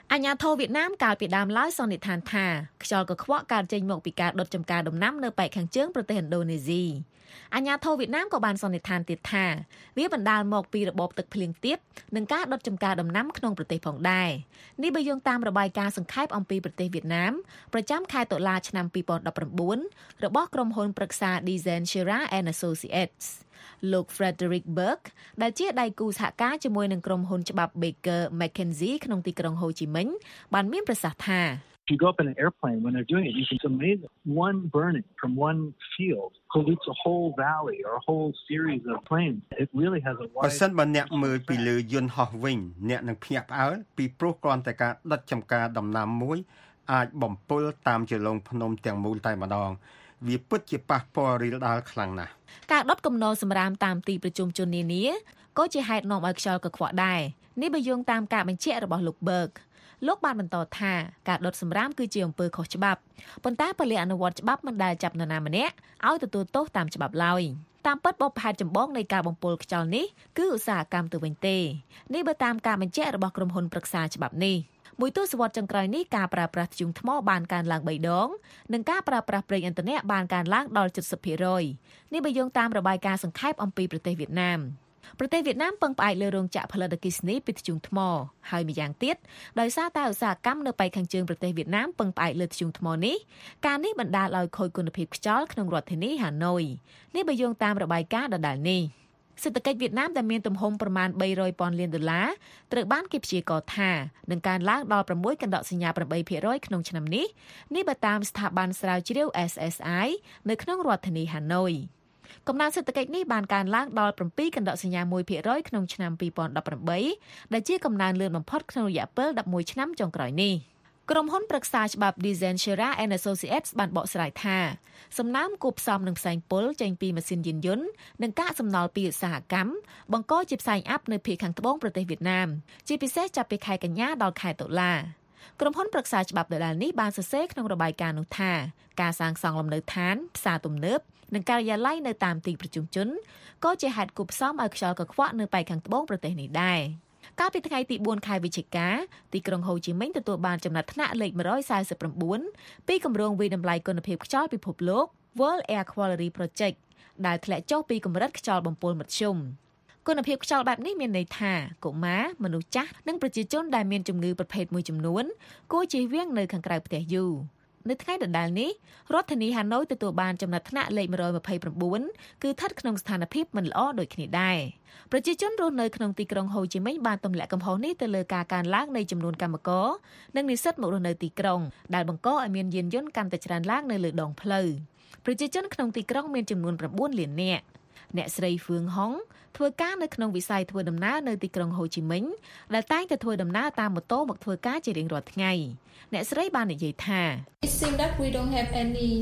អាញាធរវៀតណាមកាលពីដើមឡើយសន្និដ្ឋានថាខ្យល់កខ្វក់កើតចេញមកពីការដុតចម្ការដំណាំនៅប៉ែកខាងជើងប្រទេសឥណ្ឌូនេស៊ីអាញាធរវៀតណាមក៏បានសន្និដ្ឋានទៀតថាវាបណ្ដាលមកពីរបបទឹកភ្លៀងទាបនិងការដុតចម្ការដំណាំក្នុងប្រទេសផងដែរនេះបើយោងតាមរបាយការណ៍សង្ខេបអំពីប្រទេសវៀតណាមប្រចាំខែតុលាឆ្នាំពីរពាន់ដប់ប្រាំបួនរបស់ក្រុមហ៊ុនប្រឹក្សា Design Shira and Associates លោក Frederick Burke ដែលជាដៃគូសហការជាមួយនឹងក្រុមហ៊ុនច្បាប់ Baker McKenzie ក្នុងទីក្រុងហូជីមិញបានមានប្រសាសន៍ថា If you go up in an airplane when they're doing it, you can see amazing. One burning from one field pollutes a whole valley or a whole series of plains. It really has a wide... បើសិនបើអ្នកមើលពីលើយន្តហោះវិញអ្នកនឹងភ្ញាក់ផ្អើលពីព្រោះគ្រាន់តែការដុតចម្ការដំណាំមួយអាចបំពុលតាមជលងភ្នំទាំងមូលតែម្ដងវាពិតជាប៉ះពាល់រាលដាលខ្លាំងណាស់ការដុតគំនរសម្រាមតាមទីប្រជុំជននានាក៏ជាហេតុនាំឲ្យខ្យល់កខ្វក់ដែរនេះបើយោងតាមការបញ្ជាក់របស់លោក Berg លោកបានបន្តថាការដុតសម្រាមគឺជាអំពើខុសច្បាប់ប៉ុន្តែពលិអនុវត្តច្បាប់មិនដែលចាប់នរណាម្នាក់ឲ្យទទួលទោសតាមច្បាប់ឡើយតាមពិតបបផែនចម្បងនៃការបំពុលខ្យល់នេះគឺឧស្សាហកម្មទៅវិញទេនេះបើតាមការបញ្ជាក់របស់ក្រុមហ៊ុនប្រឹក្សាច្បាប់នេះមួយទសវត្សរ៍ចុងក្រោយនេះការប្រើប្រាស់ធ្យូងថ្មបានកើនឡើងបីដងនិងការប្រើប្រាស់ប្រេងឥន្ធនៈបានកើនឡើងដល់ เจ็ดสิบភាគរយ នេះបើយោងតាមរបាយការណ៍សង្ខេបអំពីប្រទេសវៀតណាមប្រទេសវៀតណាមពឹងផ្អែកលើរោងចក្រផលិតអគ្គិសនីពីធ្យូងថ្មហើយម្យ៉ាងទៀតដោយសារតែឧស្សាហកម្មនៅប៉ែកខាងជើងប្រទេសវៀតណាមពឹងផ្អែកលើធ្យូងថ្មនេះការនេះបណ្ដាលឲ្យខូចគុណភាពខ្យល់ក្នុងរដ្ឋធានីហាណូយនេះបើយោងតាមរបាយការណ៍ដដែលនេះសេដ្ឋកិច្ចវៀតណាមដែលមានទំហំប្រមាណបីរយពាន់លានដុល្លារត្រូវបានគេព្យាករណ៍ថានឹងកើនឡើងដល់ប្រាំមួយកណ្ដកសញ្ញាប្រាំបីភាគរយក្នុងឆ្នាំនេះនេះបើតាមស្ថាប័នស្រាវជ្រាវ เอส เอส ไอ នៅក្នុងរដ្ឋធានីហាណូយកំណើនសេដ្ឋកិច្ចនេះបានកើនឡើងដល់ប្រាំពីរកណ្ដកសញ្ញាមួយភាគរយក្នុងឆ្នាំពីរពាន់ដប់ប្រាំបីដែលជាកំណើនលឿនបំផុតក្នុងរយៈពេលដប់មួយឆ្នាំចុងក្រោយនេះក្រុមហ៊ុនប្រឹក្សាច្បាប់ Design Shira and Associates បានបកស្រាយថាសំណើមគូផ្សំនឹងផ្សែងពុលចេញពីម៉ាស៊ីនយានយន្តនិងកាកសំណល់ពីឧស្សាហកម្មបង្កជាផ្សែងអាប់នៅភាគខាងត្បូងប្រទេសវៀតណាមជាពិសេសចាប់ពីខែកញ្ញាដល់ខែតុលាក្រុមហ៊ុនប្រឹក្សាច្បាប់ដដែលនេះបានសរសេរក្នុងរបាយការណ៍នោះថាការសាងសង់លំនៅឋានផ្សារទំនើបនិងការិយាល័យនៅតាមទីប្រជុំជនក៏ជាហេតុគូផ្សំឲ្យខ្យល់កខ្វក់នៅប៉ែកខាងត្បូងប្រទេសនេះដែរកាលពីថ្ងៃទីបួនខែវិច្ឆិកាទីក្រុងហូជីមិញទទួលបានចំណាត់ថ្នាក់លេខមួយរយសែនសិបប្រាំបួនពីគម្រោងវិតម្លៃគុណភាពខ្យល់ពិភពលោក World Air Quality Project ដែលធ្លាក់ចុះពីកម្រិតខ្យល់បំពុលមធ្យមគុណភាពខ្យល់បែបនេះមានន័យថាកុមារមនុស្សចាស់និងប្រជាជនដែលមានជំងឺប្រភេទមួយចំនួនគួរជៀសវាងនៅខាងក្រៅផ្ទះយូរនៅថ្ងៃដដែលនេះរដ្ឋធានីហាណូយទទួលបានចំណាត់ថ្នាក់លេខមួយរយម្ភៃប្រាំបួនគឺស្ថិតក្នុងស្ថានភាពមិនល្អដូចគ្នាដែរប្រជាជនរស់នៅក្នុងទីក្រុងហូជីមិញបានទម្លាក់កំហុសនេះទៅលើការកើនឡើងនៃចំនួនកម្មករនិងនិស្សិតមករស់នៅទីក្រុងដែលបង្កឲ្យមានយានយន្តកាន់តែច្រើនឡើងនៅលើដងផ្លូវប្រជាជនក្នុងទីក្រុងមានចំនួនប្រាំបួនលាននាក់អ្នកស្រីហ្វឿងហុងធ្វើការនៅក្នុងវិស័យធ្វើដំណើរនៅទីក្រុងហូជីមិញដែលតែងតែធ្វើដំណើរតាមម៉ូតូមកធ្វើការជារៀងរាល់ថ្ងៃអ្នកស្រីបាននិយាយថា It seems that we don't have any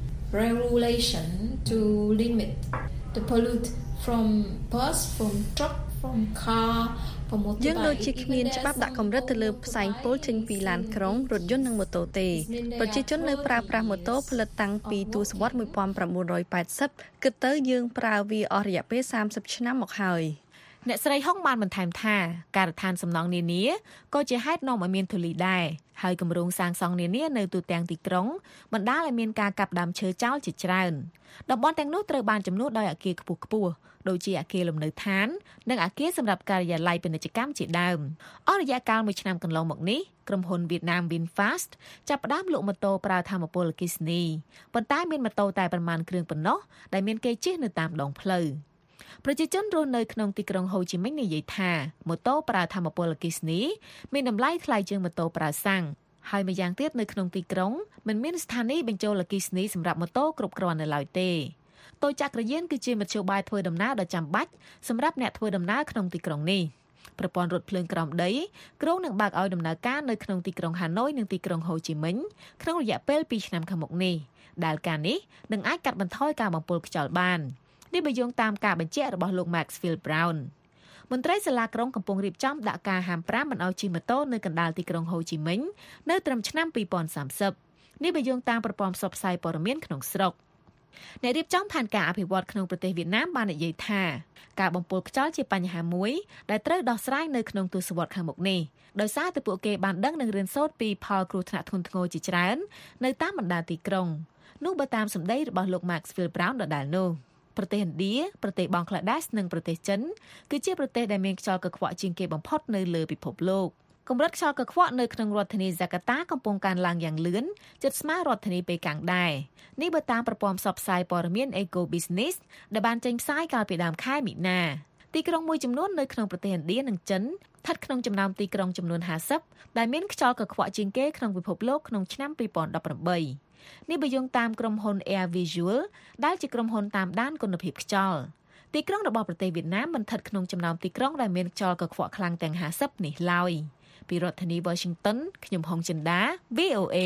regulation to limit the pollute from bus from truck from car from motorbike យើងដូចជាគ្មានច្បាប់ដាក់កម្រិតទៅលើផ្សែងពុលចេញពីឡានក្រុងរថយន្តនិងម៉ូតូទេប្រជាជននៅប្រើប្រាស់ម៉ូតូផលិតតាំងពីទសវត្សរ៍một nghìn chín trăm tám mươiគិតទៅយើងប្រើវាអស់រយៈពេលសាមសិបឆ្នាំមកហើយអ្នកស្រីហុងបានបន្ថែមថាការដ្ឋានសំណង់នានាក៏ជាហេតុនាំឲ្យមានធូលីដែរហើយគម្រោងសាងសង់នានានៅទូទាំងទីក្រុងបណ្ដាលឲ្យមានការកាប់ដើមឈើចោលជាច្រើនតំបន់ទាំងនោះត្រូវបានជំនួសដោយអគារខ្ពស់ខ្ពស់ដូចជាអគារលំនៅឋាននិងអគារសម្រាប់ការិយាល័យពាណិជ្ជកម្មជាដើមអស់រយៈកាលមួយឆ្នាំកន្លងមកនេះក្រុមហ៊ុន Vietnam VinFast ចាប់ផ្ដើមលក់ម៉ូតូប្រើថាមពលអគ្គិសនីប៉ុន្តែមានម៉ូតូតែប្រមាណគ្រឿងប៉ុណ្ណោះដែលមានគេជិះនៅតាមដងផ្លូវប្រជាជនរស់នៅក្នុងទីក្រុងហូជីមិញនិយាយថាម៉ូតូប្រើថាមពលអគ្គិសនីមានតម្លៃថ្លៃជាងម៉ូតូប្រើសាំងហើយម្យ៉ាងទៀតនៅក្នុងទីក្រុងមិនមានស្ថានីយបញ្ចូលអគ្គិសនីសម្រាប់ម៉ូតូគ្រប់គ្រាន់នៅឡើយទេតូចចក្រយានគឺជាមធ្យោបាយធ្វើដំណើរដ៏ចាំបាច់សម្រាប់អ្នកធ្វើដំណើរក្នុងទីក្រុងនេះប្រព័ន្ធរថភ្លើងក្រោមដីគ្រោងនឹងបើកឲ្យដំណើរការនៅក្នុងទីក្រុងហាណូយនិងទីក្រុងហូជីមិញក្នុងរយៈពេលពីរឆ្នាំខាងមុខនេះដែលការនេះនឹងអាចកាត់បន្ថយការបំពុលខ្យល់បាននេះបើយោងតាមការបញ្ជាក់របស់លោក Maxfield Brown មន្ត្រីសាលាក្រុងកំពុងរៀបចំដាក់ការហាមប្រាមមិនឲ្យជិះម៉ូតូនៅកណ្ដាលទីក្រុងហូជីមិញនៅត្រឹមឆ្នាំពីរពាន់សាមសិបនេះបើយោងតាមប្រព័ន្ធផ្សព្វផ្សាយព័ត៌មានក្នុងស្រុកអ្នករៀបចំផែនការអភិវឌ្ឍក្នុងប្រទេសវៀតណាមបាននិយាយថាការបំពុលខ្យល់ជាបញ្ហាមួយដែលត្រូវដោះស្រាយនៅក្នុងទសវត្សរ៍ខាងមុខនេះដោយសារតែពួកគេបានដឹងនិងរៀនសូត្រពីផលគ្រោះថ្នាក់ធ្ងន់ធ្ងរជាច្រើននៅតាមបណ្ដាទីក្រុងនោះបើតាមសម្ដីរបស់លោក Maxfield Brown ដដែលនោះប្រទេសឥណ្ឌាប្រទេសបង់ក្លាដេសនិងប្រទេសចិនគឺជាប្រទេសដែលមានខ្យល់កខ្វក់ជាងគេបំផុតនៅលើពិភពលោកកម្រិតខ្យល់កខ្វក់នៅក្នុងរដ្ឋធានីហ្សាកាតាកំពុងកើនឡើងយ៉ាងលឿនជិតស្មើរដ្ឋធានីប៉េកាំងដែរនេះបើតាមប្រព័ន្ធផ្សព្វផ្សាយព័ត៌មាន Eco Business ដែលបានចេញផ្សាយកាលពីដើមខែមិនិនាទីក្រុងមួយចំនួននៅក្នុងប្រទេសឥណ្ឌានិងចិនស្ថិតក្នុងចំណោមទីក្រុងចំនួនห้าสิบដែលមានខ្យល់កខ្វក់ជាងគេក្នុងពិភពលោកក្នុងឆ្នាំពីរពាន់ដប់ប្រាំបីនេះបើយោងតាមក្រុមហ៊ុន Air Visual ដែលជាក្រុមហ៊ុនតាមដានគុណភាពខ្យល់ទីក្រុងរបស់ប្រទេសវៀតណាមមិនស្ថិតក្នុងចំណោមទីក្រុងដែលមានខ្យល់កខ្វក់ខ្លាំងទាំងห้าสิบនេះឡើយពីរដ្ឋធានី Washington ខ្ញុំហុងចិន្តា V O A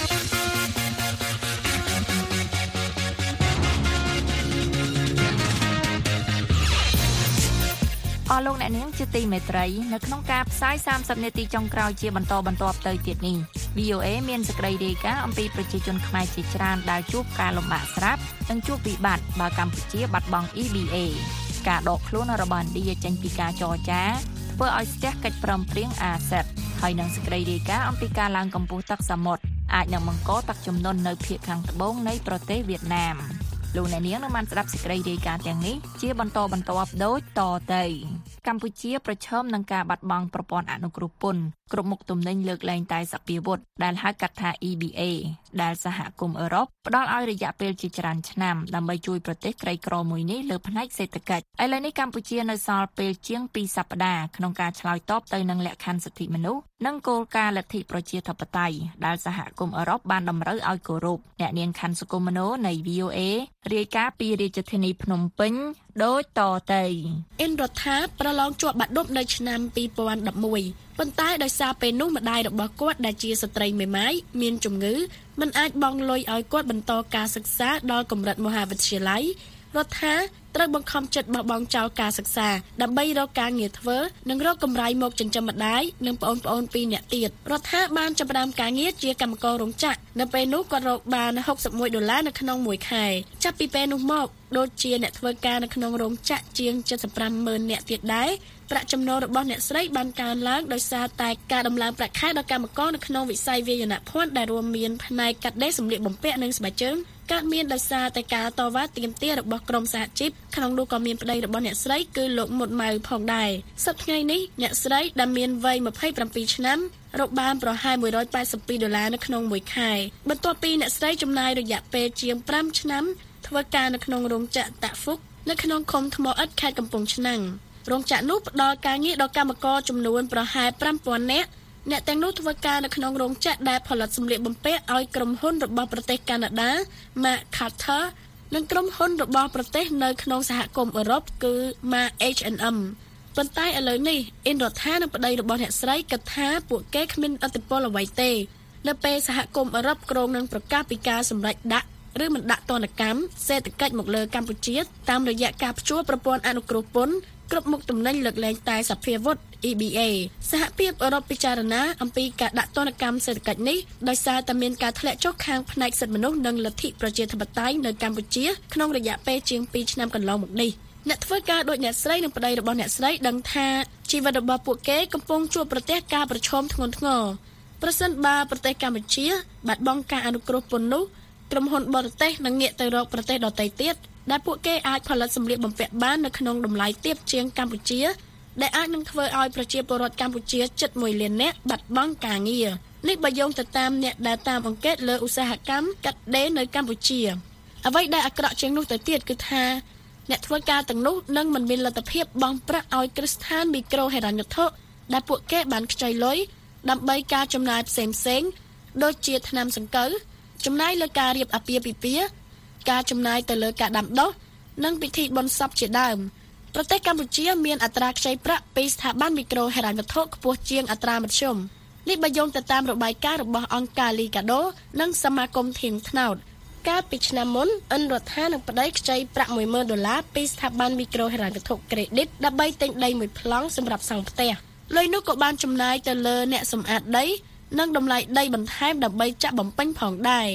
អស់លោកអ្នកនាងជាទីមេត្រីនៅក្នុងការផ្សាយសាមសិបនាទីចុងក្រោយជាបន្តបន្ទាប់ទៅទៀតនេះ V O A មានសេចក្តីរាយការណ៍អំពីប្រជាជនខ្មែរជាច្រើនដែលជួបការលំបាកស្រាប់និងជួបវិបត្តិបើកម្ពុជាបាត់បង់ E B A ការដកខ្លួនរបស់ឥណ្ឌាចេញពីការចរចាធ្វើឲ្យស្ទះកិច្ចព្រមព្រៀង A S E P ហើយនឹងសេចក្តីរាយការណ៍អំពីការឡើងកម្ពស់ទឹកសមុទ្រអាចនឹងបង្កទឹកជំនន់នៅភាគខាងត្បូងនៃប្រទេសវៀតណាមលោកអ្នកនាងនឹងបានស្ដាប់សេចក្តីរាយការណ៍ទាំងនេះជាបន្តបន្ទាប់ដូចតទៅកម្ពុជាប្រឈមនឹងការបាត់បង់ប្រព័ន្ធអនុគ្រោះពន្ធគ្រប់មុខទំនិញលើកលែងតែសភាវុធដែលហៅកាត់ថា E B A ដែលសហគមន៍អឺរ៉ុបផ្ដល់ឲ្យរយៈពេលជាច្រើនឆ្នាំដើម្បីជួយប្រទេសក្រីក្រមួយនេះលើផ្នែកសេដ្ឋកិច្ចឥឡូវនេះកម្ពុជានៅសល់ពេលជាងពីរសប្តាហ៍ក្នុងការឆ្លើយតបទៅនឹងលក្ខខណ្ឌសិទ្ធិមនុស្សនិងគោលការណ៍លទ្ធិប្រជាធិបតេយ្យដែលសហគមន៍អឺរ៉ុបបានតម្រូវឲ្យគោរពអ្នកនាងខណ្ឌសុគមនោនៃ V O A រាយការណ៍ពីរាជធានីភ្នំពេញដូចតទៅអ៊ិនរដ្ឋាប្រឡងជាប់បាក់ឌុបនៅឆ្នាំពីរពាន់ដប់មួយប៉ុន្តែដោយសារពេលនោះម្ដាយរបស់គាត់ដែលជាស្ត្រីមេម៉ាយមានជំងឺមិនអាចបង់លុយឲ្យគាត់បន្តការសិក្សាដល់កម្រិតមហាវិទ្យាល័យរដ្ឋាត្រូវបង្ខំចិត្តបោះបង់ចោលការសិក្សាដើម្បីរកការងារធ្វើនិងរកកម្រៃមកចិញ្ចឹមម្ដាយនិងប្អូនៗពីរនាក់ទៀតរដ្ឋាបានចាប់ផ្ដើមការងារជាកម្មកររោងចក្រនៅពេលនោះគាត់រកបានហុកសិបមួយដុល្លារនៅក្នុងមួយខែចាប់ពីពេលនោះមកដូចជាអ្នកធ្វើការនៅក្នុងរោងចក្រជាងเจ็ดสิบห้าម៉ឺននាក់ទៀតដែរប្រាក់ចំណូលរបស់អ្នកស្រីបានកើនឡើងដោយសារតែការដំឡើងប្រាក់ខែដល់កម្មករនៅក្នុងវិស័យវាយនភ័ណ្ឌដែលរួមមានផ្នែកកាត់ដេរសម្លៀកបំពាក់និងស្បែកជើងកើតមានដោយសារតែការតវ៉ាទាមទាររបស់ក្រមសហជីពក្នុងនោះក៏មានប្តីរបស់អ្នកស្រីគឺលោកមុតម៉ៅផងដែរសប្តាហ៍ថ្ងៃនេះអ្នកស្រីដែលមានវ័យยี่สิบเจ็ดឆ្នាំរកបានប្រហែលone hundred eighty-twoដុល្លារនៅក្នុងមួយខែបន្ទាប់ពីអ្នកស្រីចំណាយរយៈពេលជាងfiveឆ្នាំធ្វើការនៅក្នុងរោងចក្រតាក់ហ្វុកនៅក្នុងឃុំថ្មឥដ្ឋខេត្តកំពង់ឆ្នាំងរោងចក្រនោះផ្ដល់ការងារដល់កម្មករចំនួនប្រហែលfive thousandនាក់អ្នកទាំងនោះធ្វើការនៅក្នុងរោងចក្រដែលផលិតសម្លៀកបំពាក់ឲ្យក្រុមហ៊ុនរបស់ប្រទេសកាណាដា Mark Carter និងក្រុមហ៊ុនរបស់ប្រទេសនៅក្នុងសហគមន៍អឺរ៉ុបគឺ Mark H and M ប៉ុន្តែឥឡូវនេះអ៊ិនរដ្ឋានិងប្តីរបស់អ្នកស្រីគិតថាពួកគេគ្មានឥទ្ធិពលអ្វីទេនៅពេលសហគមន៍អឺរ៉ុបគ្រោងនឹងប្រកាសពីការសម្រេចដាក់ឬមិនដាក់ទណ្ឌកម្មសេដ្ឋកិច្ចមកលើកម្ពុជាតាមរយៈការព្យួរប្រព័ន្ធអនុគ្រោះពន្ធគ្រប់មុខទំនិញលើកលែងតែសភាវុធ E B A សហភាពអឺរ៉ុបពិចារណាអំពីការដាក់ទណ្ឌកម្មសេដ្ឋកិច្ចនេះដោយសារតែមានការធ្លាក់ចុះខាងផ្នែកសិទ្ធិមនុស្សនិងលទ្ធិប្រជាធិបតេយ្យនៅកម្ពុជាក្នុងរយៈពេលជាងtwoឆ្នាំកន្លងមកនេះអ្នកធ្វើការដូចអ្នកស្រីនិងប្តីរបស់អ្នកស្រីដឹងថាជីវិតរបស់ពួកគេកំពុងជួបប្រទះការប្រឈមធ្ងន់ធ្ងរប្រសិនបើប្រទេសកម្ពុជាបាត់បង់ការអនុគ្រោះពន្ធនោះក្រុមហ៊ុនបរទេសនឹងងាកទៅរកប្រទេសដទៃទៀតដែលពួកគេអាចផលិតសម្លៀកបំពាក់បាននៅក្នុងតម្លៃទាបជាងកម្ពុជាដែលអាចនឹងធ្វើឲ្យប្រជាពលរដ្ឋកម្ពុជាជិតoneលាននាក់បាត់បង់ការងារនេះបើយោងទៅតាមអ្នកដែលតាមអង្កេតលើឧស្សាហកម្មកាត់ដេរនៅកម្ពុជាអ្វីដែលអាក្រក់ជាងនោះទៅទៀតគឺថាអ្នកធ្វើការទាំងនោះនឹងមិនមានលទ្ធភាពបង់ប្រាក់ឲ្យគ្រឹះស្ថានមីក្រូហិរញ្ញវត្ថុដែលពួកគេបានខ្ចីលុយដើម្បីការចំណាយផ្សេងៗដូចជាថ្នាំសង្កូវចំណាយលើការរៀបអាពាហ៍ពិពាហ៍ការចំណាយទៅលើការដាំដុះនិងពិធីបុណ្យសពជាដើមប្រទេសកម្ពុជាមានអត្រាខ្ចីប្រាក់ពីស្ថាប័នមីក្រូហិរញ្ញវត្ថុខ្ពស់ជាងអត្រាមធ្យមនេះបើយោងទៅតាមរបាយការណ៍របស់អង្គការលីកាដូនិងសមាគមធាងថ្នោតកាលពីឆ្នាំមុនអិនរដ្ឋានិងប្តីខ្ចីប្រាក់oneម៉ឺនដុល្លារពីស្ថាប័នមីក្រូហិរញ្ញវត្ថុក្រេឌីតដើម្បីទិញដីមួយប្លង់សម្រាប់សង់ផ្ទះលុយនោះក៏បានចំណាយទៅលើអ្នកសម្អាតដីនិងតម្លៃដីបន្ថែមដើម្បីចាក់បំពេញផងដែរ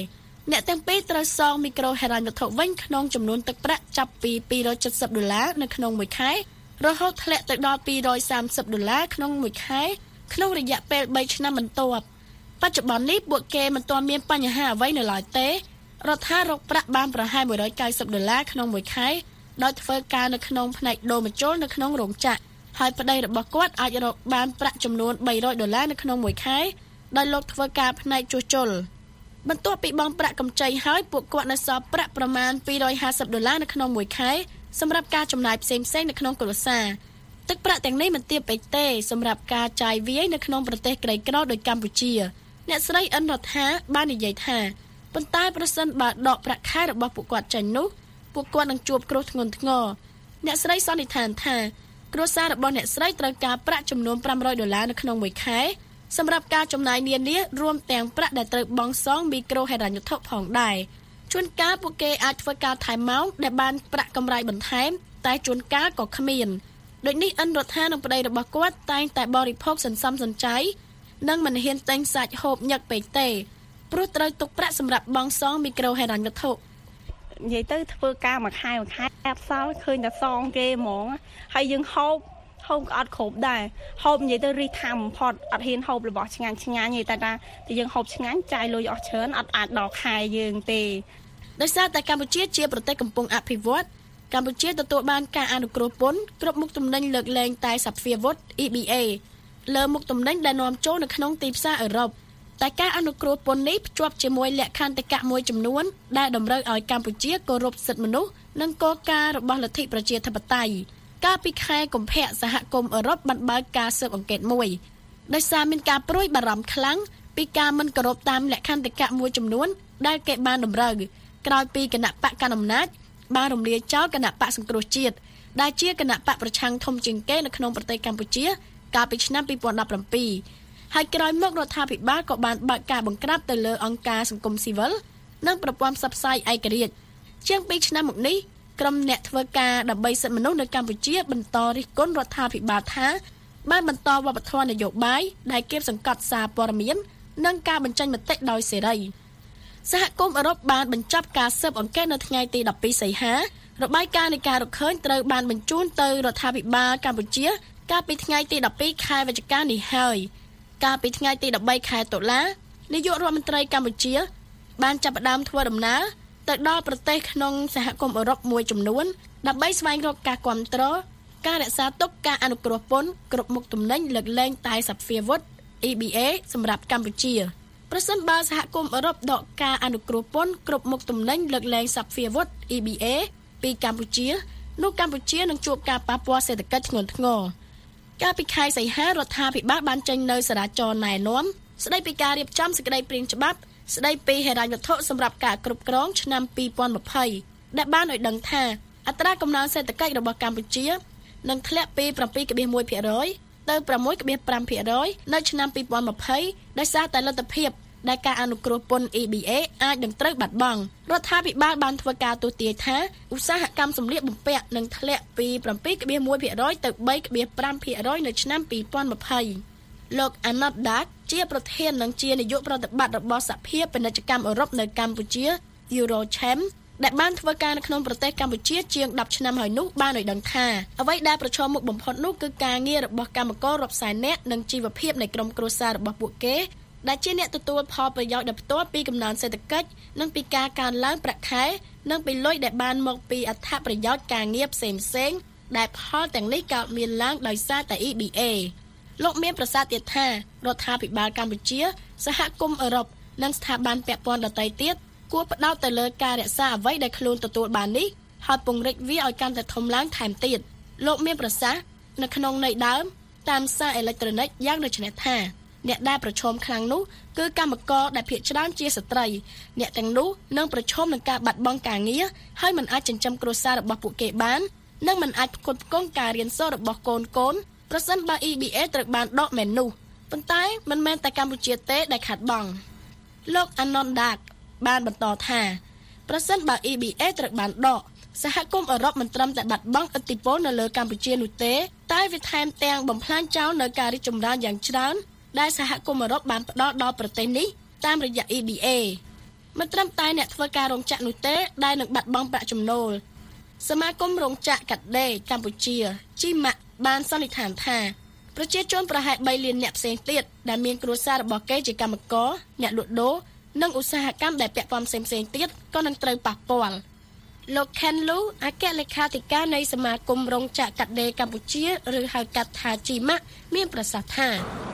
អ្នកទាំងពីរត្រូវសងមីក្រូហិរញ្ញវត្ថុវិញក្នុងចំនួនទឹកប្រាក់ចាប់ពីពីររយเจ็ดสิบដុល្លារនៅក្នុងមួយខែរហូតធ្លាក់ទៅដល់ពីររយសាមសិបដុល្លារក្នុងមួយខែក្នុងរយៈពេលបីឆ្នាំបន្ទាប់បច្ចុប្បន្ននេះពួកគេមិនទាន់មានបញ្ហាអ្វីនៅឡើយទេរដ្ឋាភិបាលរកប្រាក់បានប្រហែលមួយរយកៅសិបដុល្លារក្នុងមួយខែដោយធ្វើការនៅក្នុងផ្នែកដូរបញ្ចូលនៅក្នុងរោងចក្រហើយប្តីរបស់គាត់អាចរកបានប្រាក់ចំនួនបីរយដុល្លារនៅក្នុងមួយខែដោយលោកធ្វើការផ្នែកជួសជុលបន្ទាប់ពីបង់ប្រាក់កម្ចីហើយពួកគាត់នៅសល់ប្រាក់ប្រមាណពីររយហាសិបដុល្លារនៅក្នុងមួយខែសម្រាប់ការចំណាយផ្សេងៗនៅក្នុងគ្រួសារទឹកប្រាក់ទាំងនេះមិនទាបពេកទេសម្រាប់ការចាយវាយនៅក្នុងប្រទេសក្រីក្រដូចកម្ពុជាអ្នកស្រីអិនរដ្ឋាបាននិយាយថាប៉ុន្តែប្រសិនបើដកប្រាក់ខែរបស់ពួកគាត់ចេញនោះពួកគាត់នឹងជួបគ្រោះធ្ងន់ធ្ងរអ្នកស្រីសន្និដ្ឋានថាគ្រួសាររបស់អ្នកស្រីត្រូវការប្រាក់ចំនួនប្រាំរយដុល្លារនៅក្នុងមួយខែសម្រាប់ការចំណាយនានារួមទាំងប្រាក់ដែលត្រូវបង់សងមីក្រូហិរញ្ញវត្ថុផងដែរជួនកាលពួកគេអាចធ្វើការថែមម៉ោងដែលបានប្រាក់កម្រៃបន្ថែមតែជួនកាលក៏គ្មានដូចនេះអិនរដ្ឋានិងប្តីរបស់គាត់តែងតែបរិភោគសន្សំសំចៃនិងមិនហ៊ានទិញសាច់ហូបញឹកពេកទេព្រោះត្រូវទុកប្រាក់សម្រាប់បង់សងមីក្រូហិរញ្ញវត្ថុនិយាយទៅធ្វើការមួយខែមួយខែអត់សល់ឃើញតែសងគេហ្មងហើយយើងហូបហូបក៏អត់គ្រប់ដែរហូបនិយាយទៅរីថាបំផុតអត់ហ៊ានហូបរបស់ឆ្ងាញ់ឆ្ងាញ់ទេតែថាតែយើងហូបឆ្ងាញ់ចាយលុយអស់ច្រើនអត់អាចដល់ខែយើងទេដោយសារតែកម្ពុជាជាប្រទេសកំពុងអភិវឌ្ឍកម្ពុជាទទួលបានការអនុគ្រោះពន្ធគ្រប់មុខទំនិញលើកលែងតែសភាវុធ E B A លើមុខទំនិញដែលនាំចូលនៅក្នុងទីផ្សារអឺរ៉ុបតែការអនុគ្រោះពន្ធនេះភ្ជាប់ជាមួយលក្ខន្តិកៈមួយចំនួនដែលតម្រូវឲ្យកម្ពុជាគោរពសិទ្ធិមនុស្សនិងគោលការណ៍របស់លទ្ធិប្រជាធិបតេយ្យកាលពីខែកុម្ភៈសហគមន៍អឺរ៉ុបបានបើកការស៊ើបអង្កេតមួយដោយសារមានការព្រួយបារម្ភខ្លាំងពីការមិនគោរពតាមលក្ខន្តិកៈមួយចំនួនដែលគេបានតម្រូវក្រោយពីគណៈបកកណ្ដាលអំណាចបានរំលាយចោលគណៈបកសង្គ្រោះជាតិដែលជាគណៈបកប្រឆាំងធំជាងគេនៅក្នុងប្រទេសកម្ពុជាកាលពីឆ្នាំពីរពាន់ដប់ប្រាំពីរហើយក្រោយមករដ្ឋាភិបាលក៏បានបើកការបង្ក្រាបទៅលើអង្គការសង្គមស៊ីវិលនិងប្រព័ន្ធផ្សព្វផ្សាយឯករាជ្យជាងពីរឆ្នាំមកនេះក្រុមអ្នកធ្វើការដើម្បីសិទ្ធិមនុស្សនៅកម្ពុជាបន្តរិះគន់រដ្ឋាភិបាលថាបានបន្តវប្បធម៌នយោបាយដែលគៀបសង្កត់សារព័ត៌មាននិងការបញ្ចេញមតិដោយសេរីសហគមន៍អឺរ៉ុបបានបញ្ចប់ការស៊ើបអង្កេតនៅថ្ងៃទីដប់ពីរសីហារបាយការណ៍នៃការរកឃើញត្រូវបានបញ្ជូនទៅរដ្ឋាភិបាលកម្ពុជាកាលពីថ្ងៃទីដប់ពីរខែវិច្ឆិកានេះហើយកាលពីថ្ងៃទីដប់បីខែតុលានាយករដ្ឋមន្ត្រីកម្ពុជាបានចាប់ផ្ដើមធ្វើដំណើរទៅដល់ប្រទេសក្នុងសហគមន៍អឺរ៉ុបមួយចំនួនដើម្បីស្វែងរកការគាំទ្រការរក្សាទុកការអនុគ្រោះពន្ធគ្រប់មុខទំនិញលើកលែងតែសភាវុធ E B A សម្រាប់កម្ពុជាប្រសិនបើសហគមន៍អឺរ៉ុបដកការអនុគ្រោះពន្ធគ្រប់មុខទំនិញលើកលែងសភាវុធ E B A ពីកម្ពុជានោះកម្ពុជានឹងជួបការប៉ះពាល់សេដ្ឋកិច្ចធ្ងន់ធ្ងរកាលពីខែសីហារដ្ឋាភិបាលបានចេញនូវសារចរណ៍ណែនាំស្ដីពីការរៀបចំសេចក្តីព្រាងច្បាប់ស្ដីពីហិរញ្ញវត្ថុសម្រាប់ការគ្រប់គ្រងឆ្នាំពីរពាន់ម្ភៃដែលបានឲ្យដឹងថាអត្រាកំណើនសេដ្ឋកិច្ចរបស់កម្ពុជានឹងធ្លាក់ពី bảy phẩy một phần trăm ទៅ sáu phẩy năm phần trăm នៅឆ្នាំពីរពាន់ម្ភៃដោយសារតែលទ្ធភាពដែលការអនុគ្រោះពន្ធ E B A អាចនឹងត្រូវបាត់បង់រដ្ឋាភិបាលបានធ្វើការទស្សន៍ទាយថាឧស្សាហកម្មសម្លៀកបំពាក់នឹងធ្លាក់ពី bảy phẩy một phần trăm ទៅ 三phẩy năm phần trăm នៅឆ្នាំពីរពាន់ម្ភៃលោក Anand Dak ជាប្រធាននិងជានាយកប្រតិបត្តិរបស់សភាពាណិជ្ជកម្មអឺរ៉ុបនៅកម្ពុជា Eurochem ដែលបានធ្វើការនៅក្នុងប្រទេសកម្ពុជាជាងដប់ឆ្នាំហើយនោះបានឲ្យដឹងថាអ្វីដែលប្រឈមមុខបំផុតនោះគឺការងាររបស់កម្មកររាប់សែននាក់និងជីវភាពនៃក្រុមគ្រួសាររបស់ពួកគេដែលជាអ្នកទទួលផលប្រយោជន៍ដោយផ្ទាល់ពីកំណើនសេដ្ឋកិច្ចនិងពីការកើនឡើងប្រាក់ខែនិងពីលុយដែលបានមកពីអត្ថប្រយោជន៍ការងារផ្សេងៗដែលផលទាំងនេះកើតមានឡើងដោយសារតែ E B A លោកមានប្រសាសន៍ទៀតថារដ្ឋាភិបាលកម្ពុជាសហគមន៍អឺរ៉ុបនិងស្ថាប័នពាក់ព័ន្ធដទៃទៀតគួរផ្ដោតទៅលើការរក្សាអ្វីដែលខ្លួនទទួលបាននេះហើយពង្រីកវាឲ្យកាន់តែធំឡើងថែមទៀតលោកមានប្រសាសន៍នៅក្នុងន័យដើមតាមសារអេឡិចត្រូនិកយ៉ាងដូចនេះថាអ្នកដែលប្រឈមខ្លាំងនោះគឺកម្មករដែលភាគច្រើនជាស្ត្រីអ្នកទាំងនោះនឹងប្រឈមនឹងការបាត់បង់ការងារហើយមិនអាចចិញ្ចឹមគ្រួសាររបស់ពួកគេបាននិងមិនអាចផ្គត់ផ្គង់ការរៀនសូត្ររបស់កូនកូនប្រសិនបើ E B A ត្រូវបានដកមែននោះប៉ុន្តែមិនមែនតែកម្ពុជាទេដែលខាត់បង់លោក Anand Dak បានបន្តថាប្រសិនបើ E B A ត្រូវបានដកសហគមន៍អឺរ៉ុបមិនត្រឹមតែបាត់បង់ឥទ្ធិពលនៅលើកម្ពុជានោះទេតែវាថែមទាំងបំផ្លាញចោលនៅការរីកចម្រើនយ៉ាងច្រើនដែលសហគមន៍អឺរ៉ុបបានផ្ដល់ដល់ប្រទេសនេះតាមរយៈ E B A មិនត្រឹមតែអ្នកធ្វើការរោងចក្រនោះទេដែលនឹងបាត់បង់ប្រាក់ចំណូលសមាគមរោងចក្រកាត់ដេរកម្ពុជាជីម៉ាក់បានសន្និដ្ឋានថាប្រជាជនប្រហែលបីលានអ្នកផ្សេងទៀតដែលមានគ្រួសាររបស់គេជាកម្មករអ្នកលក់ដូរនិងឧស្សាហកម្មដែលពាក់ព័ន្ធផ្សេងៗទៀតក៏នឹងត្រូវប៉ះពាល់លោក Ken Lu អគ្គលេខាធិការនៃសមាគមរោងចក្រកាត់ដេរកម្ពុជាឬហៅកាត់ថាជីម៉ាក់មានប្រសាសន៍ថា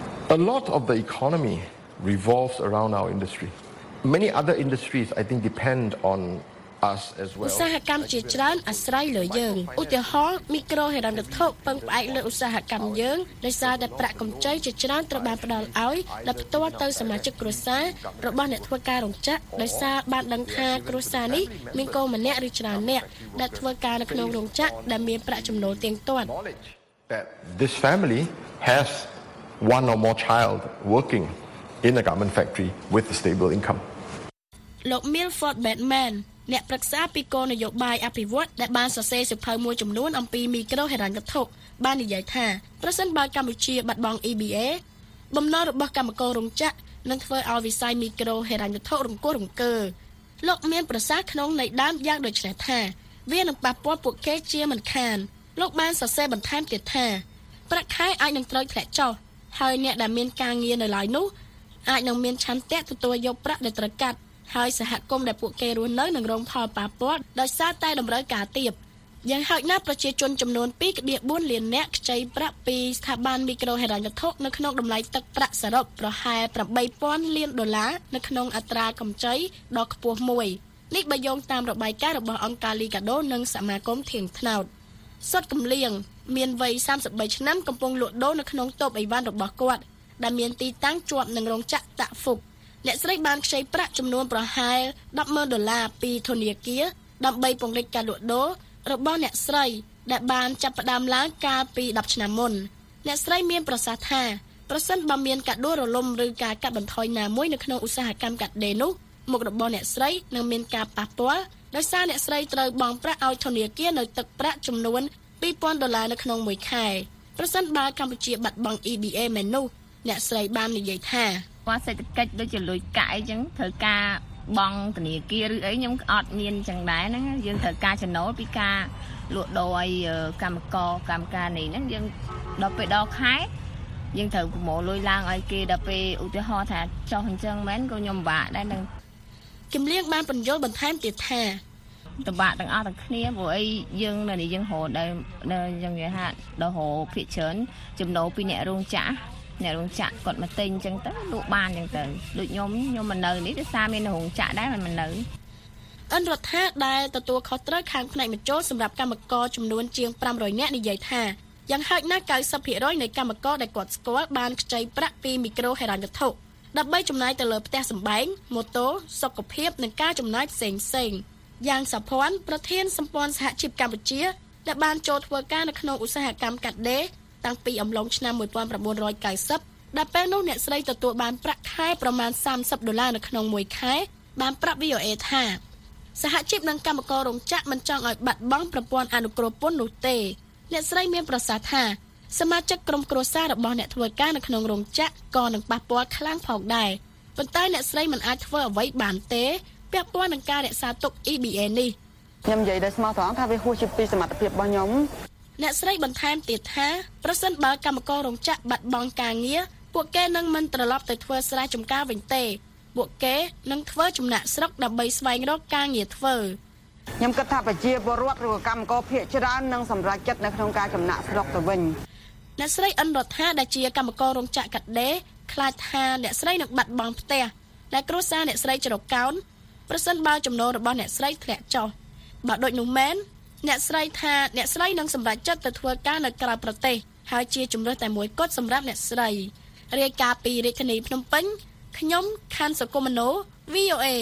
A lot of the economy revolves around our industry. Many other industries I think depend on us as well. ឧស្សាហកម្មជាច្រើនអាស្រ័យលើយើងឧទាហរណ៍មីក្រូហិរញ្ញវត្ថុពឹងផ្អែកលើឧស្សាហកម្មយើងដោយសារតែប្រាក់កម្ចីជាច្រើនត្រូវបានផ្ដល់ឲ្យដោយផ្ទាល់ទៅសមាជិកគ្រួសាររបស់អ្នកធ្វើការរោងចក្រដោយសារបានដឹងថាគ្រួសារនេះមានកូនម្នាក់ឬច្រើនអ្នកដែលធ្វើការនៅក្នុងរោងចក្រដែលមានប្រាក់ចំណូលទៀងទាត់ That this family has one or more child working in a garment factory with a stable income. លោក Milford Batman អ្នកប្រឹក្សាពីគោលនយោបាយអភិវឌ្ឍដែលបានសរសេរសៀវភៅមួយចំនួនអំពីមីក្រូហិរញ្ញវត្ថុបាននិយាយថាប្រសិនបើកម្ពុជាបាត់បង់ E B A បំណុលរបស់កម្មកររោងចក្រនឹងធ្វើឲ្យវិស័យមីក្រូហិរញ្ញវត្ថុរង្គោះរង្គើលោកមានប្រសាសន៍ក្នុងន័យដើមយ៉ាងដូចនេះថាវានឹងប៉ះពាល់ពួកគេជាមិនខានលោកបានសរសេរបន្ថែមទៀតថាប្រាក់ខែអាចនឹងត្រូវធ្លាក់ចុះហើយអ្នកដែលមានការងារនៅឡើយនោះអាចនឹងមានឆន្ទៈទទួលយកប្រាក់ដែលត្រូវកាត់ហើយសហគមន៍ដែលពួកគេរស់នៅនឹងរងផលប៉ះពាល់ដោយសារតែតម្រូវការទាបយ៉ាងហោចណាស់ប្រជាជនចំនួន ពីរដប់បួន លាននាក់ខ្ចីប្រាក់ពីស្ថាប័នមីក្រូហិរញ្ញវត្ថុនៅក្នុងតម្លៃទឹកប្រាក់សរុបប្រហែល ប្រាំបីពាន់ លានដុល្លារនៅក្នុងអត្រាកម្ចីដ៏ខ្ពស់មួយនេះបើយោងតាមរបាយការណ៍របស់អង្គការលីកាដូនិងសមាគមធៀងថ្នោតសុតកំលៀងមានវ័យសាមសិបបីឆ្នាំកំពុងលក់ដូរនៅក្នុងតូបអីវ៉ាន់របស់គាត់ដែលមានទីតាំងជាប់នឹងរោងចក្រតាក់ហ្វុកអ្នកស្រីបានខ្ចីប្រាក់ចំនួនប្រហែល ដប់ម៉ឺន ដុល្លារពីធនាគារដើម្បីពង្រីកការលក់ដូររបស់អ្នកស្រីដែលបានចាប់ផ្ដើមឡើងកាលពីដប់ឆ្នាំមុនអ្នកស្រីមានប្រសាសន៍ថាប្រសិនបើមានការដួលរលំឬការកាត់បន្ថយណាមួយនៅក្នុងឧស្សាហកម្មកាត់ដេរនោះមុខរបរអ្នកស្រីនឹងមានការប៉ះពាល់ដោយសារអ្នកស្រីត្រូវបង់ប្រាក់ឲ្យធនាគារនៅទឹកប្រាក់ចំនួន ពីរពាន់ ដុល្លារនៅក្នុងមួយខែប្រសិនបើកម្ពុជាបាត់បង់ E B A មែននោះអ្នកស្រីបាននិយាយថាសេដ្ឋកិច្ចដូចជាលុយកាក់អីចឹងត្រូវការបង់ធនាគារឬអីខ្ញុំអត់មានចឹងដែរហ្នឹងយើងត្រូវការចំណូលពីការលក់ដូរឲ្យកម្មករកម្មការនេះហ្នឹងយើងដល់ពេលដល់ខែយើងត្រូវប្រមូលលុយឡើងឲ្យគេដល់ពេលឧទាហរណ៍ថាចុះអញ្ចឹងមែនក៏ខ្ញុំពិបាកដែរនឹងគំលៀងបានបញ្យល់បន្ថែមទៀតថាពិបាកទាំងអស់ទាំងគ្នាព្រោះអីយើងនៅនេះយើងរហូតដល់យ៉ាងនិយាយថាដល់រហូតភាគច្រើនចំណូលពីអ្នករោងចក្រអ្នករោងចក្រគាត់មកទិញអញ្ចឹងទៅលក់បានអញ្ចឹងទៅដូចខ្ញុំខ្ញុំមកនៅនេះដោយសារមានរោងចក្រដែរមិនមកនៅអន្តរដ្ឋាដែលទទួលខុសត្រូវខាងផ្នែកបញ្ចូលសម្រាប់កម្មករចំនួនជាងប្រាំរយនាក់និយាយថាយ៉ាងហោចណាស់ 九十ភាគរយ នៃកម្មករដែលគាត់ស្គាល់បានខ្ចីប្រាក់ពីមីក្រូហិរញ្ញវត្ថុដើម្បីចំណាយទៅលើផ្ទះសម្បែងម៉ូតូសុខភាពនិងការចំណាយផ្សេងផ្សេងយ៉ាងសុភ័ណ្ឌប្រធានសម្ព័ន្ធសហជីពកម្ពុជាដែលបានចូលធ្វើការនៅក្នុងឧស្សាហកម្មកាត់ដេរតាំងពីអំឡុងឆ្នាំmột nghìn chín trăm chín mươiដែលពេលនោះអ្នកស្រីទទួលបានប្រាក់ខែប្រមាណសាមសិបដុល្លារនៅក្នុងមួយខែបានប្រាប់ V O A ថាសហជីពនិងកម្មកររោងចក្រមិនចង់ឲ្យបាត់បង់ប្រព័ន្ធអនុគ្រោះពន្ធនោះទេអ្នកស្រីមានប្រសាសន៍ថាសមាជិកក្រុមគ្រួសាររបស់អ្នកធ្វើការនៅក្នុងរោងចក្រក៏នឹងប៉ះពាល់ខ្លាំងផងដែរប៉ុន្តែអ្នកស្រីមិនអាចធ្វើអ្វីបានទេពាក់ព័ន្ធនឹងការរក្សាទុក E B A នេះខ្ញុំនិយាយដោយស្មោះត្រង់ថាវាហួសជាពីសមត្ថភាពរបស់ខ្ញុំអ្នកស្រីបន្ថែមទៀតថាប្រសិនបើកម្មកររោងចក្របាត់បង់ការងារពួកគេនឹងមិនត្រឡប់ទៅធ្វើស្រែចម្ការវិញទេពួកគេនឹងធ្វើចំណាក់ស្រុកដើម្បីស្វែងរកការងារធ្វើខ្ញុំគិតថាប្រជាពលរដ្ឋឬកម្មករភាគច្រើននឹងសម្រេចចិត្តនៅក្នុងការចំណាក់ស្រុកទៅវិញអ្នកស្រីអិនរដ្ឋាដែលជាកម្មកររោងចក្រកាត់ដេរខ្លាចថាអ្នកស្រីនឹងបាត់បង់ផ្ទះដែលគ្រួសារអ្នកស្រីច្រកកោនប្រសិនបើចំណូលរបស់អ្នកស្រីធ្លាក់ចុះបើដូចនោះមែនអ្នកស្រីថាអ្នកស្រីនឹងសម្រេចចិត្តទៅធ្វើការនៅក្រៅប្រទេសហើយជាជំរើសតែមួយគត់សម្រាប់អ្នកស្រីរាយការណ៍ពីរាជធានីភ្នំពេញខ្ញុំខាន់សុគមនោ V O A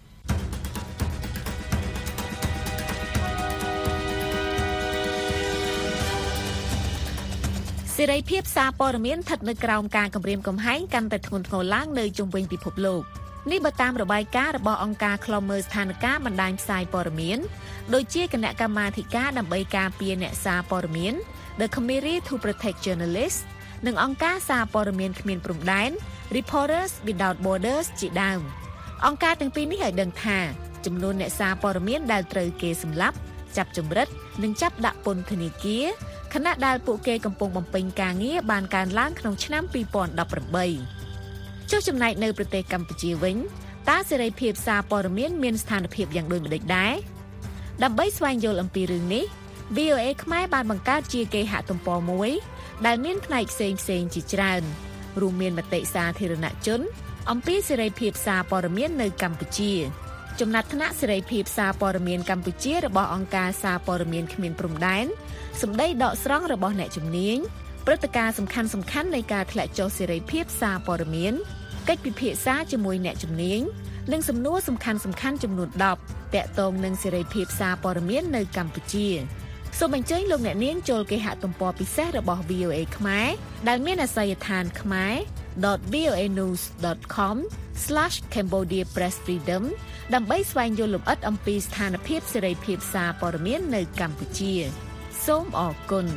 សេរីភាពសារព័ត៌មានស្ថិតនៅក្រោមការគំរាមកំហែងកាន់តែធ្ងន់ធ្ងរឡើងនៅជុំវិញពិភពលោកនេះបើតាមរបាយការណ៍របស់អង្គការឃ្លាំមើលស្ថានភាពបណ្ដាញផ្សាយព័ត៌មានដូចជាគណៈកម្មាធិការដើម្បីការពារអ្នកសារព័ត៌មាន The Committee to Protect Journalists និងអង្គការសារព័ត៌មានគ្មានព្រំដែន Reporters Without Borders ជាដើមអង្គការទាំងពីរនេះឲ្យដឹងថាចំនួនអ្នកសារព័ត៌មានដែលត្រូវគេសម្លាប់ចាប់ចម្រិតនិងចាប់ដាក់ពន្ធនាគារខណៈដែលពួកគេកំពុងបំពេញការងារបានកើនឡើងក្នុងឆ្នាំពីរពាន់ដប់ប្រាំបីចុះចំណែកនៅប្រទេសកម្ពុជាវិញតើសេរីភាពសារព័ត៌មានមានស្ថានភាពយ៉ាងដូចម្តេចដែរដើម្បីស្វែងយល់អំពីរឿងនេះ វី អូ เอ ខ្មែរបានបង្កើតជាគេហទំព័រមួយដែលមានផ្នែកផ្សេងផ្សេងជាច្រើនរួមមានមតិសាធារណជនអំពីសេរីភាពសារព័ត៌មាននៅកម្ពុជាចំណាត់ថ្នាក់សេរីភាពសារព័ត៌មានកម្ពុជារបស់អង្គការសារព័ត៌មានគ្មានព្រំដែនសម្ដីដកស្រង់របស់អ្នកជំនាញព្រឹត្តិការណ៍សំខាន់សំខាន់នៃការធ្លាក់ចុះសេរីភាពសារព័ត៌មានកិច្ចពិភាក្សាជាមួយអ្នកជំនាញនិងសំណួរសំខាន់សំខាន់ចំនួនដប់ទាក់ទងនឹងសេរីភាពសារព័ត៌មាននៅកម្ពុជាសូមអញ្ជើញលោកអ្នកនាងចូលគេហទំព័រពិសេសរបស់ វី អូ เอ ខ្មែរដែលមានអាសយដ្ឋាន ខ្មែរ ដត វី អូ เอ นิวส์ ដត com ស្លាស ខេមបូឌី ប្រេស ហ្វ្រីដម ដើម្បីស្វែងយល់លម្អិតអំពីស្ថានភាពសេរីភាពសារព័ត៌មាននៅកម្ពុជាសូមអរគុណ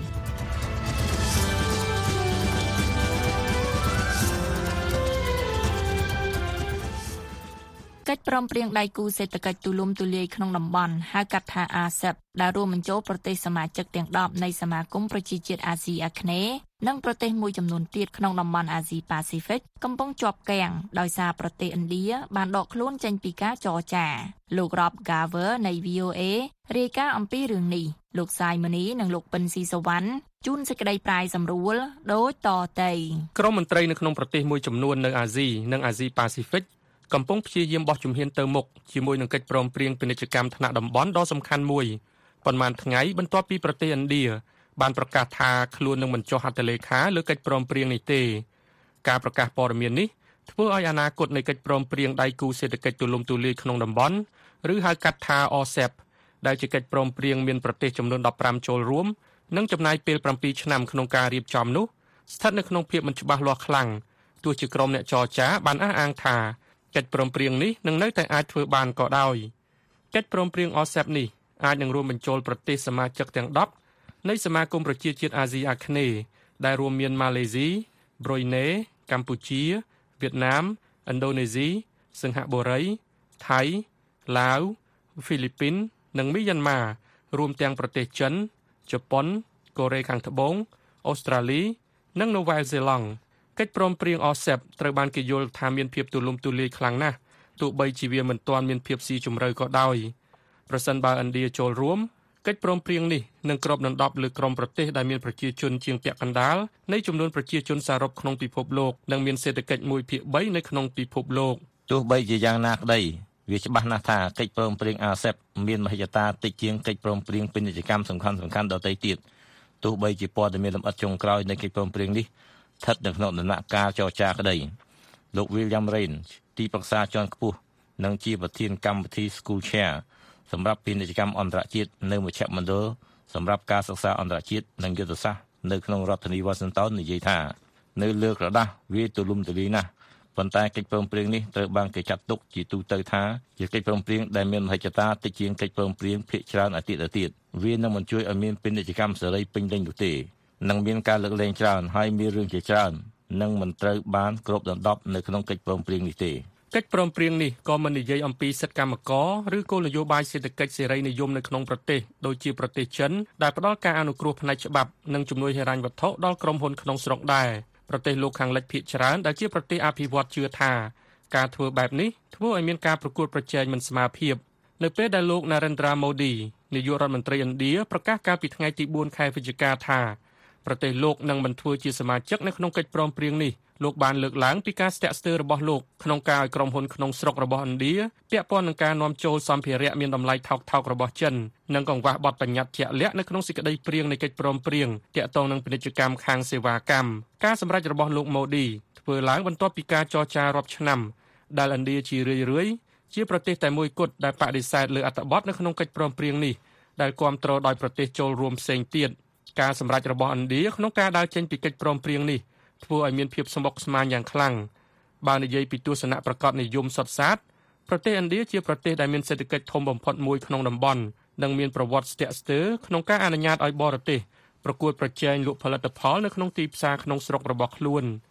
កិច្ចព្រមព្រៀងដៃគូសេដ្ឋកិច្ចទូលំទូលាយក្នុងតំបន់ហៅកាត់ថា អាស៊េប ដែលរួមបញ្ចូលប្រទេសសមាជិកទាំងដប់នៃសមាគមប្រជាជាតិអាស៊ីអាគ្នេយ៍និងប្រទេសមួយចំនួនទៀតក្នុងតំបន់អាស៊ីប៉ាស៊ីហ្វិកកំពុងជាប់គាំងដោយសារប្រទេសឥណ្ឌាបានដកខ្លួនចេញពីការចរចាលោក Rob Garver នៃ វី អូ เอ រាយការណ៍អំពីរឿងនេះលោកសាយមនីនិងលោកពិនស៊ីសវណ្ណជួនសេចក្តីប្រាយសម្រួលដូចតទៅក្រុមមន្ត្រីនៅក្នុងប្រទេសមួយចំនួននៅអាស៊ីនិងអាស៊ីប៉ាស៊ីហ្វិកកំពុងព្យាយាមបោះជំហានទៅមុខជាមួយនឹងកិច្ចព្រមព្រៀងពាណិជ្ជកម្មថ្នាក់តំបន់ដ៏សំខាន់មួយប៉ុន្មានថ្ងៃបន្ទាប់ពីប្រទេសឥណ្ឌាបានប្រកាសថាខ្លួននឹងមិនចុះហត្ថលេខាលើកិច្ចព្រមព្រៀងនេះទេការប្រកាសព័ត៌មាននេះធ្វើឲ្យអនាគតនៃកិច្ចព្រមព្រៀងដៃគូសេដ្ឋកិច្ចទូលំទូលាយក្នុងតំបន់ឬហៅកាត់ថា អាស៊េប ដែលជាកិច្ចព្រមព្រៀងមានប្រទេសចំនួនដប់ប្រាំចូលរួមនិងចំណាយពេលប្រាំពីរឆ្នាំក្នុងការរៀបចំនោះស្ថិតនៅក្នុងភាពមិនច្បាស់លាស់ខ្លាំងទោះជាក្រុមអ្នកចរចាបានអះអាងថាកិច្ចព្រមព្រៀងនេះនឹងនៅតែអាចធ្វើបានក៏ដោយកិច្ចព្រមព្រៀង អាស៊េប នេះអាចនឹងរួមបញ្ចូលប្រទេសសមាជិកទាំងដប់នៃសមាគមប្រជាជាតិអាស៊ីអាគ្នេយ៍ដែលរួមមានម៉ាឡេស៊ី ប្រូយណេ កម្ពុជាវៀតណាមឥណ្ឌូនេស៊ីសិង្ហបុរីថៃឡាវហ្វីលីពីននិងមីយ៉ាន់ម៉ារួមទាំងប្រទេសចិនជប៉ុនកូរ៉េខាងត្បូងអូស្ត្រាលីនិងនូវែលសេឡង់កិច្ចព្រមព្រៀង អាស៊េប ត្រូវបានគេយល់ថាមានភាពទូលំទូលាយខ្លាំងណាស់ទោះបីជាវាមិនទាន់មានភាពស៊ីជម្រៅក៏ដោយប្រសិនបើឥណ្ឌាចូលរួមកិច្ចព្រមព្រៀងនេះនឹងគ្របដណ្ដប់លើក្រុមប្រទេសដែលមានប្រជាជនជាងពាក់កណ្ដាលនៃចំនួនប្រជាជនសរុបក្នុងពិភពលោកនិងមានសេដ្ឋកិច្ចមួយភាគបីនៅក្នុងពិភពលោកទោះបីជាយ៉ាងណាក្តីវាច្បាស់ណាស់ថាកិច្ចព្រមព្រៀង អាស៊េប មានមហិច្ឆតាតិចជាងកិច្ចព្រមព្រៀងពាណិជ្ជកម្មសំខាន់ៗដទៃទៀតទោះបីជាព័ត៌មានលម្អិតចុងក្រោយនៃកិច្ចព្រមព្រៀងនេះស្ថិតនៅក្នុងដំណាក់កាលចរចាក្តីលោក William Rain ទីប្រឹក្សាជាន់ខ្ពស់និងជាប្រធានកម្មវិធី School Chair សម្រាប់ពាណិជ្ជកម្មអន្តរជាតិនៅមជ្ឈមណ្ឌលសម្រាប់ការសិក្សាអន្តរជាតិនិងយុទ្ធសាស្ត្រនៅក្នុងរដ្ឋធានី Washington និយាយថានៅលើក្រដាស់វាទូលំទូលាយណាស់ប៉ុន្តែកិច្ចព្រមព្រៀងនេះត្រូវបានគេចាត់ទុកជាទូទៅថាជាកិច្ចព្រមព្រៀងដែលមានមហិច្ឆតាតិចជាងកិច្ចព្រមព្រៀងភាគច្រើនអាទិទៅទៀតវានឹងមិនជួយឲ្យមានពាណិជ្ជកម្មសេរីពេញលេញនោះទេនឹងមានការលើកលែងច្រើនហើយមានរឿងជាច្រើននឹងមិនត្រូវបានគ្របដណ្ដប់នៅក្នុងកិច្ចព្រមព្រៀងនេះទេកិច្ចព្រមព្រៀងនេះក៏មិននិយាយអំពីសិទ្ធិកម្មករឬគោលនយោបាយសេដ្ឋកិច្ចសេរីនិយមនៅក្នុងប្រទេសដូចជាប្រទេសចិនដែលផ្ដល់ការអនុគ្រោះផ្នែកច្បាប់និងជំនួយហិរញ្ញវត្ថុដល់ក្រុមហ៊ុនក្នុងស្រុកដែរប្រទេសលោកខាងលិចភាគច្រើនដែលជាប្រទេសអភិវឌ្ឍជឿថាការធ្វើបែបនេះធ្វើឲ្យមានការប្រកួតប្រជែងមិនស្មើភាពនៅពេលដែលលោក Narendra Modi នាយករដ្ឋមន្ត្រីឥណ្ឌាប្រកាសកាលពីថ្ងៃទីបួនខែវិច្ឆិកាថាប្រទេសលោកនឹងមិនធ្វើជាសមាជិកនៅក្នុងកិច្ចព្រមព្រៀងនេះលោកបានលើកឡើងពីការស្ទាក់ស្ទើររបស់លោកក្នុងការឲ្យក្រុមហ៊ុនក្នុងស្រុករបស់ឥណ្ឌាពាក់ព័ន្ធនឹងការនាំចូលសម្ភារៈមានតម្លៃថោកថោករបស់ចិននិងកង្វះបទបញ្ញត្តិជាក់លាក់នៅក្នុងសេចក្តីព្រាងនៃកិច្ចព្រមព្រៀងទាក់ទងនឹងពាណិជ្ជកម្មខាងសេវាកម្មការសម្រេចរបស់លោក Modi ធ្វើឡើងបន្ទាប់ពីការចរចារាប់ឆ្នាំដែលឥណ្ឌាជារឿយៗជាប្រទេសតែមួយគត់ដែលបដិសេធលើអត្ថបទនៅក្នុងកិច្ចព្រមព្រៀងនេះដែលគាំទ្រដោយប្រទេសចូលរួមផ្សេងទៀតការសម្រេចរបស់ឥណ្ឌាក្នុងការដើរចេញពីកិច្ចព្រមព្រៀងនេះធ្វើឲ្យមានភាពស្មុគស្មាញយ៉ាងខ្លាំងបើនិយាយពីទស្សនៈប្រកបនិយមសុទ្ធសាធប្រទេសឥណ្ឌាជាប្រទេសដែលមានសេដ្ឋកិច្ចធំបំផុតមួយក្នុងតំបន់និងមានប្រវត្តិស្ទាក់ស្ទើរក្នុងការអនុញ្ញាតឲ្យបរទេសប្រកួតប្រជែងលក់ផលិតផលនៅក្នុងទីផ្សារក្នុងស្រុករបស់ខ្លួន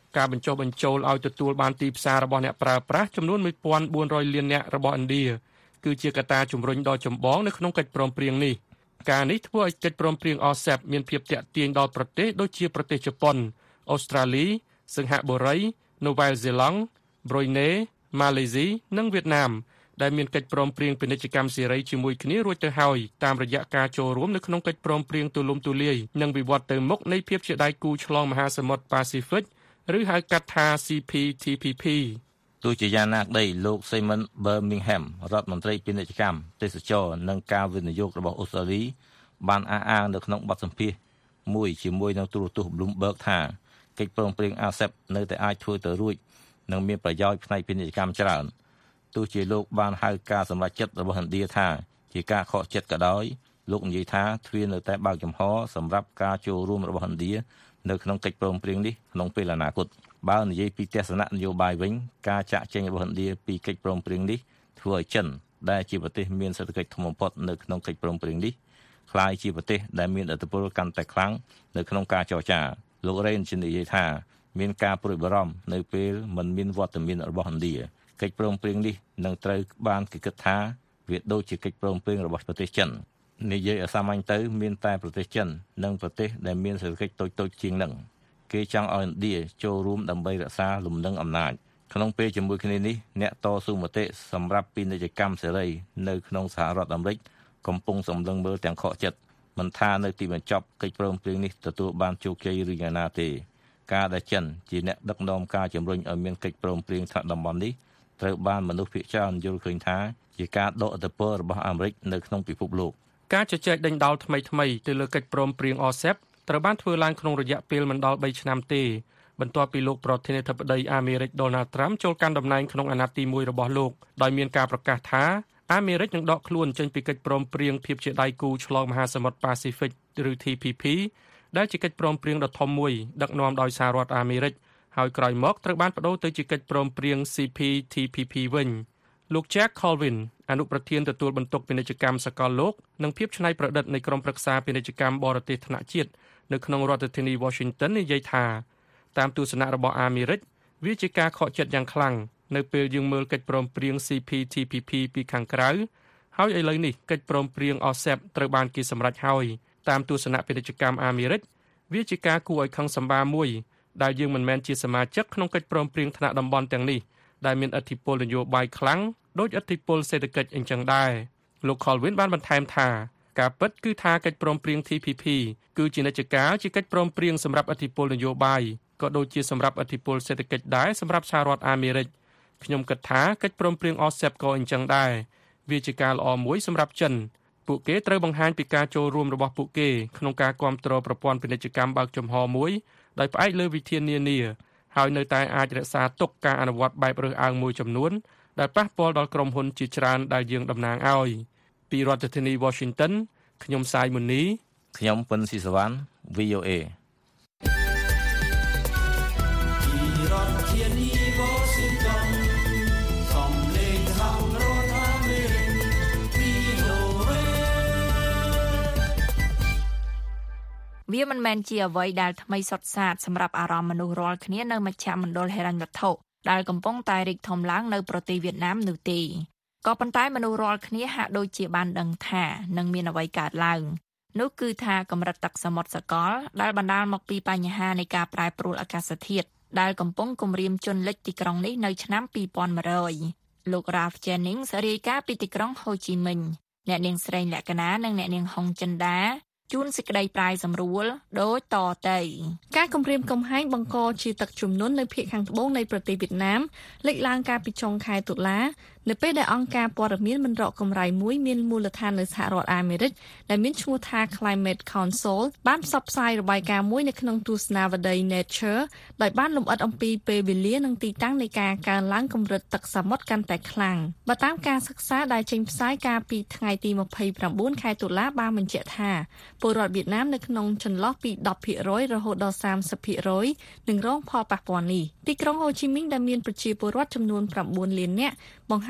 ការបញ្ចុះបញ្ចូលឲ្យទទួលបានទីផ្សាររបស់អ្នកប្រើប្រាស់ចំនួនone thousand four hundredលាននាក់របស់ឥណ្ឌាគឺជាកត្តាជំរុញដ៏ចម្បងនៅក្នុងកិច្ចព្រមព្រៀងនេះការនេះធ្វើឲ្យកិច្ចព្រមព្រៀង អ សេ พี មានភាពទាក់ទាញដល់ប្រទេសដូចជាប្រទេសជប៉ុនអូស្ត្រាលីសិង្ហបុរីនូវែលសេឡង់ប្រូយណេម៉ាឡេស៊ីនិងវៀតណាមដែលមានកិច្ចព្រមព្រៀងពាណិជ្ជកម្មសេរីជាមួយគ្នារួចទៅហើយតាមរយៈការចូលរួមនៅក្នុងកិច្ចព្រមព្រៀងទូលំទូលាយនិងវិវត្តទៅមុខនៃភាពជាដៃគូឆ្លងមហាសមុទ្រប៉ាស៊ីហ្វិកឬហៅកាត់ថា ซี พี ที พี พีទោះជាយ៉ាងណាក្តីលោក Simon Birmingham រដ្ឋមន្ត្រីពាណិជ្ជកម្មទេសចរនិងការវិនិយោគរបស់អូស្ត្រាលីបានអះអាងនៅក្នុងបទសម្ភាសន៍មួយជាមួយនឹងទូរទស្សន៍ Bloomberg ថាកិច្ចព្រមព្រៀង អាស៊េប នៅតែអាចធ្វើទៅរួចនិងមានប្រយោជន៍ផ្នែកពាណិជ្ជកម្មច្រើនទោះជាលោកបានហៅការសម្រេចចិត្តរបស់ឥណ្ឌាថាជាការខកចិត្តក៏ដោយលោកនិយាយថាទ្វារនៅតែបើកចំហសម្រាប់ការចូលរួមរបស់ឥណ្ឌានៅក្នុងកិច្ចព្រមព្រៀងនេះក្នុងពេលអនាគតបើនិយាយពីទស្សនៈនយោបាយវិញការចាក់ចែងរបស់ឥណ្ឌាពីកិច្ចព្រមព្រៀងនេះធ្វើឲ្យចិនដែលជាប្រទេសមានសេដ្ឋកិច្ចធំបំផុតនៅក្នុងកិច្ចព្រមព្រៀងនេះក្លាយជាប្រទេសដែលមានឥទ្ធិពលកាន់តែខ្លាំងនៅក្នុងការចរចាលោករ៉េននិយាយថាមានការព្រួយបារម្ភនៅពេលមិនមានវត្តមានរបស់ឥណ្ឌាកិច្ចព្រមព្រៀងនេះនឹងត្រូវបានគេគិតថាវាដូចជាកិច្ចព្រមព្រៀងរបស់ប្រទេសចិននិយាយឲ្យសាមញ្ញទៅមានតែប្រទេសចិននិងប្រទេសដែលមានសេដ្ឋកិច្ចតូចៗជាងនឹងគេចង់ឲ្យឥណ្ឌាចូលរួមដើម្បីរក្សាលំនឹងអំណាចក្នុងពេលជាមួយគ្នានេះអ្នកតស៊ូមតិសម្រាប់ពាណិជ្ជកម្មសេរីនៅក្នុងសហរដ្ឋអាមេរិកកំពុងសម្លឹងមើលទាំងខកចិត្តមិនថានៅទីបញ្ចប់កិច្ចព្រមព្រៀងនេះទទួលបានជោគជ័យឬយ៉ាងណាទេការដែលចិនជាអ្នកដឹកនាំការជំរុញឲ្យមានកិច្ចព្រមព្រៀងថ្នាក់តំបន់នេះត្រូវបានមនុស្សភាគច្រើនយល់ឃើញថាជាការដកឥទ្ធិពលរបស់អាមេរិកនៅក្នុងពិភពលោកការជជែកដេញដោលថ្មីថ្មីទៅលើកិច្ចព្រមព្រៀង អ សេ พี ត្រូវបានធ្វើឡើងក្នុងរយៈពេលមិនដល់threeឆ្នាំទេបន្ទាប់ពីលោកប្រធានាធិបតីអាមេរិក Donald Trump ចូលកាន់តំណែងក្នុងអាណត្តិទីoneរបស់លោកដោយមានការប្រកាសថាអាមេរិកនឹងដកខ្លួនចេញពីកិច្ចព្រមព្រៀងភាពជាដៃគូឆ្លងមហាសមុទ្រប៉ាស៊ីហ្វិកឬ ที พี พี ដែលជាកិច្ចព្រមព្រៀងដ៏ធំមួយដឹកនាំដោយសហរដ្ឋអាមេរិកហើយក្រោយមកត្រូវបានបដូរទៅជាកិច្ចព្រមព្រៀង ซี พี ที พี พี វិញលោក Jack Colvin អនុប្រធានទទួលបន្ទុកពាណិជ្ជកម្មសកលលោកនិងភាពច្នៃប្រឌិតនៃក្រុមប្រឹក្សាពាណិជ្ជកម្មបរទេសថ្នាក់ជាតិនៅក្នុងរដ្ឋធានី Washington និយាយថាតាមទស្សនៈរបស់អាមេរិកវាជាការខកចិត្តយ៉ាងខ្លាំងនៅពេលយើងមើលកិច្ចព្រមព្រៀង ซี พี ที พี พี ពីខាងក្រៅហើយឥឡូវនេះកិច្ចព្រមព្រៀង អ សេ พี ត្រូវបានគេសម្រេចហើយតាមទស្សនៈពាណិជ្ជកម្មអាមេរិកវាជាការគួរឲ្យខឹងសម្បារមួយដែលយើងមិនមែនជាសមាជិកក្នុងកិច្ចព្រមព្រៀងថ្នាក់តំបន់ទាំងនេះដែលមានឥទ្ធិពលនយោបាយខ្លាំងដោយឥទ្ធិពលសេដ្ឋកិច្ចអញ្ចឹងដែរលោក Colvin បានបន្ថែមថាការពិតគឺថាកិច្ចព្រមព្រៀង ที พี พี គឺជានិច្ចកាលជាកិច្ចព្រមព្រៀងសម្រាប់ឥទ្ធិពលនយោបាយក៏ដូចជាសម្រាប់ឥទ្ធិពលសេដ្ឋកិច្ចដែរសម្រាប់សហរដ្ឋអាមេរិកខ្ញុំគិតថាកិច្ចព្រមព្រៀង អ សេ พี ក៏អញ្ចឹងដែរវាជាការល្អមួយសម្រាប់ចិនពួកគេត្រូវបង្ហាញពីការចូលរួមរបស់ពួកគេក្នុងការគាំទ្រប្រព័ន្ធពាណិជ្ជកម្មបើកចំហមួយដោយផ្អែកលើវិធាននានាហើយនៅតែអាចរក្សាទុកការអនុវត្តបែបរើសអើងមួយចំនួនដែលប៉ះពាល់ដល់ក្រុមហ៊ុនជាច្រើនដែលយើងតំណាងឲ្យពីរដ្ឋធានី Washington ខ្ញុំសាយមុនីខ្ញុំពិនស៊ីសវណ្ណ វី អូ เอ ពីរដ្ឋធានី Washington សំឡេងសហរដ្ឋអាមេរិក វី អូ เอវាមិនមែនជាអ្វីដែលថ្មីសុទ្ធសាធសម្រាប់អារម្មណ៍មនុស្សរាល់គ្នានៅមជ្ឈមណ្ឌលហិរញ្ញវត្ថុដែលកំពុងតែរីកធំឡើងនៅប្រទេសវៀតណាមនោះទេក៏ប៉ុន្តែមនុស្សរាល់គ្នាហាក់ដូចជាបានដឹងថានឹងមានអ្វីកើតឡើងនោះគឺថាកម្រិតទឹកសមុទ្រសកលដែលបណ្ដាលមកពីបញ្ហានៃការប្រែប្រួលអាកាសធាតុដែលកំពុងគំរាមជន់លិចទីក្រុងនេះនៅឆ្នាំtwo thousand one hundredលោក Ralph Jennings រាយការណ៍ពីទីក្រុងហូជីមិញអ្នកនាងស្រីលក្ខណានិងអ្នកនាងហុងចិន្តាជួនសេចក្តីប្រាយសម្រួលដូចតទៅការគម្រាមកំហែងបង្កជាទឹកជំនន់នៅភាគខាងត្បូងនៃប្រទេសវៀតណាមលេចឡើងកាលពីចុងខែតុលានៅពេលដែលអង្គការព័ត៌មានមិនរកកម្រៃមួយមានមូលដ្ឋាននៅសហរដ្ឋអាមេរិកដែលមានឈ្មោះថា Climate Council បានផ្សព្វផ្សាយរបាយការណ៍មួយនៅក្នុងទស្សនាវដ្តី Nature ដោយបានលម្អិតអំពីពេលវេលានិងទីតាំងនៃការកើនឡើងកម្រិតទឹកសមុទ្រកាន់តែខ្លាំងបើតាមការសិក្សាដែលចេញផ្សាយកាលពីថ្ងៃទីtwenty-nineខែតុលាបានបញ្ជាក់ថាពលរដ្ឋវៀតណាមនៅក្នុងចន្លោះពីten percentរហូតដល់thirty percentនឹងរងផលប៉ះពាល់នេះទីក្រុងហូជីមិញដែលមានប្រជាពលរដ្ឋចំនួនnineលាននាក់បង្ហាញ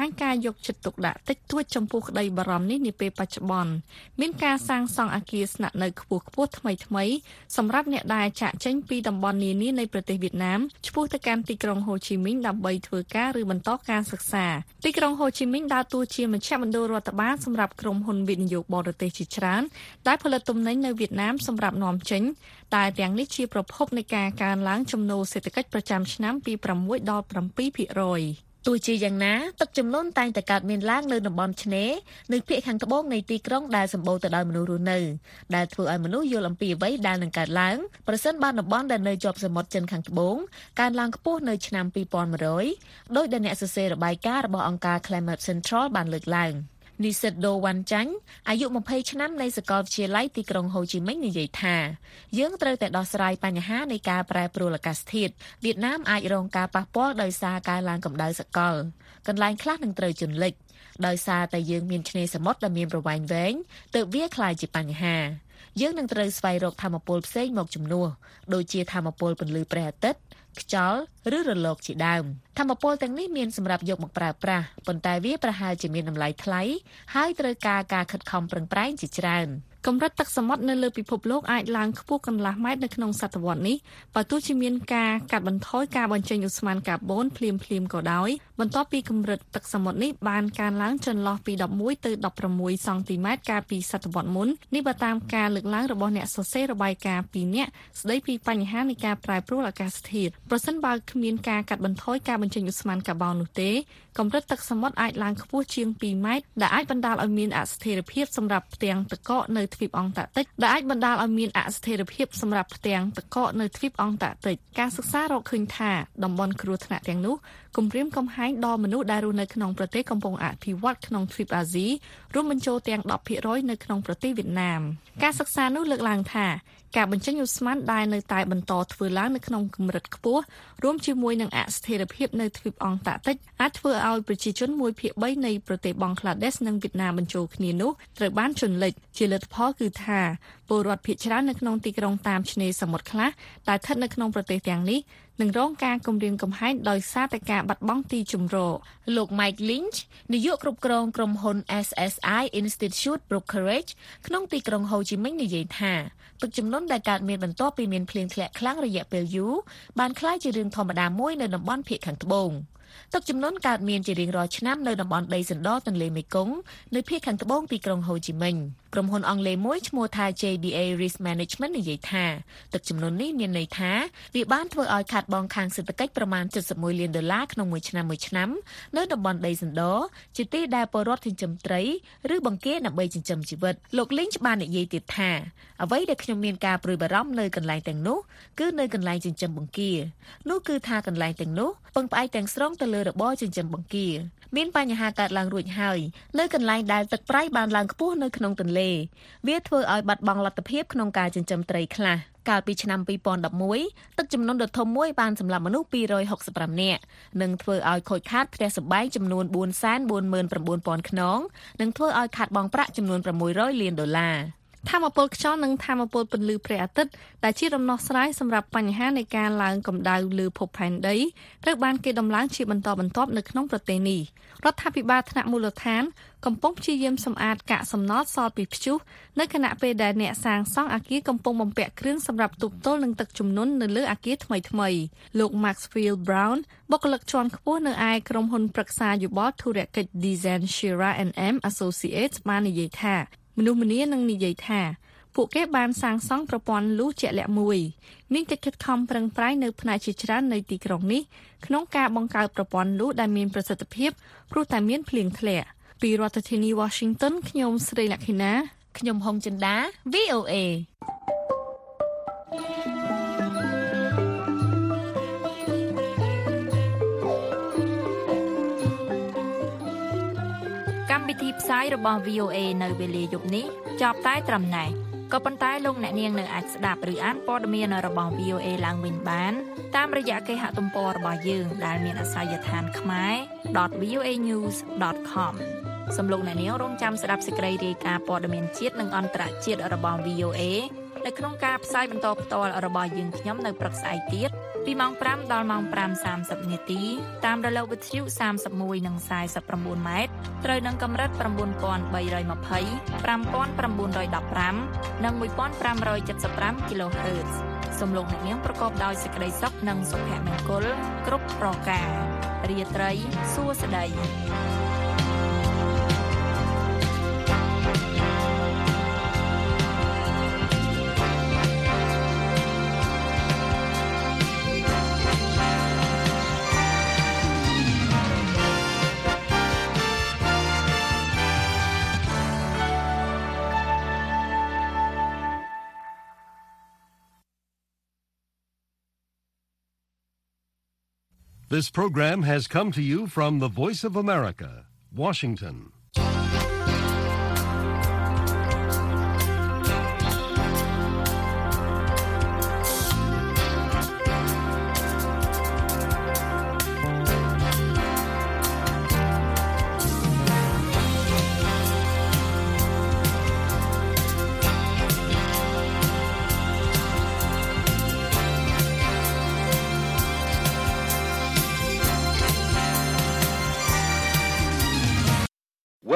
ញការយកចិត្តទុកដាក់តិចតួចចំពោះក្តីបារម្ភនេះនាពេលបច្ចុប្បន្នមានការសាងសង់អគារស្នាក់នៅខ្ពស់ខ្ពស់ថ្មីថ្មីសម្រាប់អ្នកដែលចាក់ចេញពីតំបន់នានានៃប្រទេសវៀតណាមឆ្ពោះទៅកាន់ទីក្រុងហូជីមីញដើម្បីធ្វើការឬបន្តការសិក្សាទីក្រុងហូជីមីញដើរតួជាមជ្ឈមណ្ឌលរដ្ឋបាលសម្រាប់ក្រុមហ៊ុនវិនិយោគបរទេសជាច្រើនដែលផលិតទំនិញនៅវៀតណាមសម្រាប់នាំចេញតែទាំងនេះជាប្រភពនៃការកើនឡើងចំណូលសេដ្ឋកិច្ចប្រចាំឆ្នាំពី6ដល់7%ភាគរយទោះជាយ៉ាងណាទឹកជំនន់តែងតែកើតមានឡើងនៅតំបន់ឆ្នេរនិងភាគខាងត្បូងនៃទីក្រុងដែលសម្បូរទៅដោយមនុស្សរស់នៅដែលធ្វើឲ្យមនុស្សយល់អំពីអ្វីដែលនឹងកើតឡើងប្រសិនបើតំបន់ដែលនៅជាប់សមុទ្រចិនខាងត្បូងកើនឡើងខ្ពស់នៅឆ្នាំពីរពាន់មួយរយដោយដែលអ្នកសរសេររបាយការណ៍របស់អង្គការ Climate Central បានលើកឡើងនិស្សិតដូវ៉ាន់ចាញ់អាយុ20ឆ្នាំនៃសាកលវិទ្យាល័យទីក្រុងហូជីមិញនិយាយថាយើងត្រូវតែដោះស្រាយបញ្ហានៃការប្រែប្រួលអាកាសធាតុវៀតណាមអាចរងការប៉ះពាល់ដោយសារការឡើងកម្ដៅសកលកន្លែងខ្លះនឹងត្រូវជន់លិចដោយសារតែយើងមានឆ្នេរសមុទ្រដែលមានប្រវែងវែងទើបវាក្លាយជាបញ្ហាយើងនឹងត្រូវស្វែងរកថាមពលផ្សេងមកជំនួសដូចជាថាមពលពន្លឺព្រះអាទិត្យខ្យល់ឬរលកជាដើមថាមពលទាំងនេះមានសម្រាប់យកមកប្រើប្រាស់ប៉ុន្តែវាប្រហែលជាមានតម្លៃថ្លៃហើយត្រូវការការខិតខំប្រឹងប្រែងជាច្រើនកម្រិតទឹកសមុទ្រនៅលើពិភពលោកអាចឡើងខ្ពស់កន្លះម៉ែត្រនៅក្នុងសតវត្សនេះបើទោះជាមានការកាត់បន្ថយការបញ្ចេញឧស្ម័នកាបូនភ្លាមភ្លាមក៏ដោយបន្ទាប់ពីកម្រិតទឹកសមុទ្រនេះបានកើនឡើងចន្លោះពី11ទៅ16សង់ទីម៉ែត្រកាលពីសតវត្សមុននេះបើតាមការលើកឡើងរបស់អ្នកសរសេររបាយការណ៍ពីរនាក់ស្ដីពីបញ្ហានៃការប្រែប្រួលអាកាសធាតុប្រសិនបើគ្មានការកាត់បន្ថយការបញ្ចេញឧស្ម័នកាបូននោះទេកម្រិតទឹកសមុទ្រអាចឡើងខ្ពស់ជាងពីរម៉ែត្រដែលអាចបណ្ដាលឲ្យមានអស្ថិរភាពសម្រាប់ផ្ទាំងទឹកកកនៅទ្វីបអង់តាក់ទិកដែលអាចបណ្ដាលឲ្យមានអស្ថិរភាពសម្រាប់ផ្ទាំងទឹកកកនៅទ្វីបអង់តាក់ទិកការសិក្សារកឃើញថាតំបន់គ្រោះថ្នាក់ទាំងនោះគំរាមកំហែងដល់មនុស្សដែលរស់នៅក្នុងប្រទេសកំពុងអភិវឌ្ឍក្នុងទ្វីបអាស៊ីរួមបញ្ចូលទាំង ដប់ភាគរយ នៅក្នុងប្រទេសវៀតណាមការសិក្សានោះលើកឡើងថាការបញ្ចេញឧស្ម័នដែលនៅតែបន្តធ្វើឡើងនៅក្នុងកម្រិតខ្ពស់រួមជាមួយនឹងអស្ថិរភាពនៅទ្វីបអង់តាក់ទិកអាចធ្វើឲ្យប្រជាជនមួយភាគបីនៃប្រទេសបង់ក្លាដេសនិងវៀតណាមបញ្ចូលគ្នានោះត្រូវបានជន់លិចជាលទ្ធផលគឺថាពលរដ្ឋភាគច្រើននៅក្នុងទីក្រុងតាមឆ្នេរសមុទ្រខ្លះដែលស្ថិតនៅក្នុងប្រទេសទាំងនេះនឹងរងការគំរាមកំហែងដោយសារតែការបាត់បង់ទីជម្រកលោក Mike Lynch នាយកគ្រប់គ្រងក្រុមហ៊ុន เอส เอส ไอ Institute Brokerage ក្នុងទីក្រុងហូជីមិញនិយាយថាទឹកជំនន់ដែលកើតមានបន្ទាប់ពីមានភ្លៀងធ្លាក់ខ្លាំងរយៈពេលយូរបានក្លាយជារឿងធម្មតាមួយនៅតំបន់ភាគខាងត្បូងទឹកជំនន់កើតមានជារៀងរាល់ឆ្នាំនៅតំបន់ដីសណ្ដទន្លេមេគង្គនៅភាគខាងត្បូងទីក្រុងហូជីមិញក្រុមហ៊ុនអង់គ្លេសមួយឈ្មោះថា J B A Risk Management និយាយថាទឹកជំនន់នេះមានន័យថាវាបានធ្វើឲ្យខាតបង់ខាងសេដ្ឋកិច្ចប្រមាណเจ็ดสิบเอ็ดលានដុល្លារក្នុងមួយឆ្នាំមួយឆ្នាំនៅតំបន់ដីសណ្ដជាទីដែលពលរដ្ឋចិញ្ចឹមត្រីឬបង្គាដើម្បីចិញ្ចឹមជីវិតលោក Lynch បាននិយាយទៀតថាអ្វីដែលខ្ញុំមានការព្រួយបារម្ភនៅកន្លែងទាំងនោះគឺនៅកន្លែងចិញ្ចឹមបង្គានោះគឺថាកន្លែងទាំងនោះពឹងផ្អែកទាំងស្រុងទៅលើរបរចិញ្ចឹមបង្គាមានបញ្ហាកើតឡើងរួចហើយនៅកន្លែងដែលទឹកប្រៃបានឡើងខ្ពស់នៅក្នុងទន្លេវាធ្វើឲ្យបាត់បង់លទ្ធភាពក្នុងការចិញ្ចឹมត្រីខ្លះកាលពីឆ្នាំពីរពាន់ដប់មួយទឹកជំនន់ដ៏ធំមួយបានសម្លាប់មនុស្សពីររយហុកសិបប្រាំនាក់និងធ្វើឲ្យខូចខាតផ្ទះសម្បែងចំនួនបួនសែនបួនหมื่นเก้าพัน ខ្នងនិងធ្វើឲ្យខាតបង់ប្រាក់ចំនួនប្រាំមួយរយលានដុល្លារថាមពលខ្យល់និងថាមពលពន្លឺព្រះអាទិត្យដែលជាដំណោះស្រាយសម្រាប់បញ្ហានៃការឡើងកម្ដៅលើភពផែនដីត្រូវបានគេដំឡើងជាបន្តបន្ទាប់នៅក្នុងប្រទេសនេះរដ្ឋាភិបាលថ្នាក់មូលដ្ឋានកំពុងព្យាយាមសម្អាតកាកសំណល់សល់ពីព្យុះនៅខណៈពេលដែលអ្នកសាងសង់អគារកំពុងបំពាក់គ្រឿងសម្រាប់ទប់ទល់នឹងទឹកជំនន់នៅលើអគារថ្មីៗលោក Maxfield Brown បុគ្គលិកជាន់ខ្ពស់នៅឯក្រុមហ៊ុនប្រឹក្សាយោបល់ធុរកិច្ច Design Shira and M Associates បាននិយាយថាមនុស្សម្នានឹងនិយាយថាពួកគេបានសាងសង់ប្រព័ន្ធលូជាក់លាក់មួយមានកិច្ចខិតខំប្រឹងប្រែងនៅផ្នែកជាច្រើននៃទីក្រុងនេះក្នុងការបង្កើតប្រព័ន្ធលូដែលមានប្រសិទ្ធភាពព្រោះតែមានភ្លៀងធ្លាក់ពីរដ្ឋធានី Washington ខ្ញុំស្រីលក្ខិណាខ្ញុំហុងចិន្តា V O A កម្មវិធីផ្សាយរបស់ V O A នៅវេលាយប់នេះចប់តែត្រឹមណេះក៏ប៉ុន្តែលោកអ្នកនាងនៅអាចស្ដាប់ឬអានព័ត៌មានរបស់ V O A ឡើងវិញបានតាមរយៈគេហទំព័ររបស់យើងដែលមានអាសយដ្ឋាន ខ្មែរ ដត វី អូ เอ ញូស ដត ខម សំលោកអ្នកនាងរងចាំស្ដាប់សេចក្តីរាយការណ៍ព័ត៌មានជាតិនិងអន្តរជាតិរបស់ V O A នៅក្នុងការផ្សាយបន្តផ្ទាល់របស់យើងខ្ញុំនៅព្រឹកស្អែកទៀតពីម៉ោងប្រាំដល់ម៉ោងប្រាំសាមសិបនាទីតាមរលកវិទ្យុសាមសិបមួយនិងខ្សែសិប៩ម៉ែត្រត្រូវនឹងកម្រិត៩,៣២០ ៥,៩១៥ និងmột nghìn năm trăm七mươi lăm គីឡូហឺតសំឡេងអ្នកនាងប្រកបដោយសេចក្តីសុខនិងសុភមង្គលគ្រប់ប្រការរាត្រីសួស្តី This program has come to you from the Voice of America, Washington.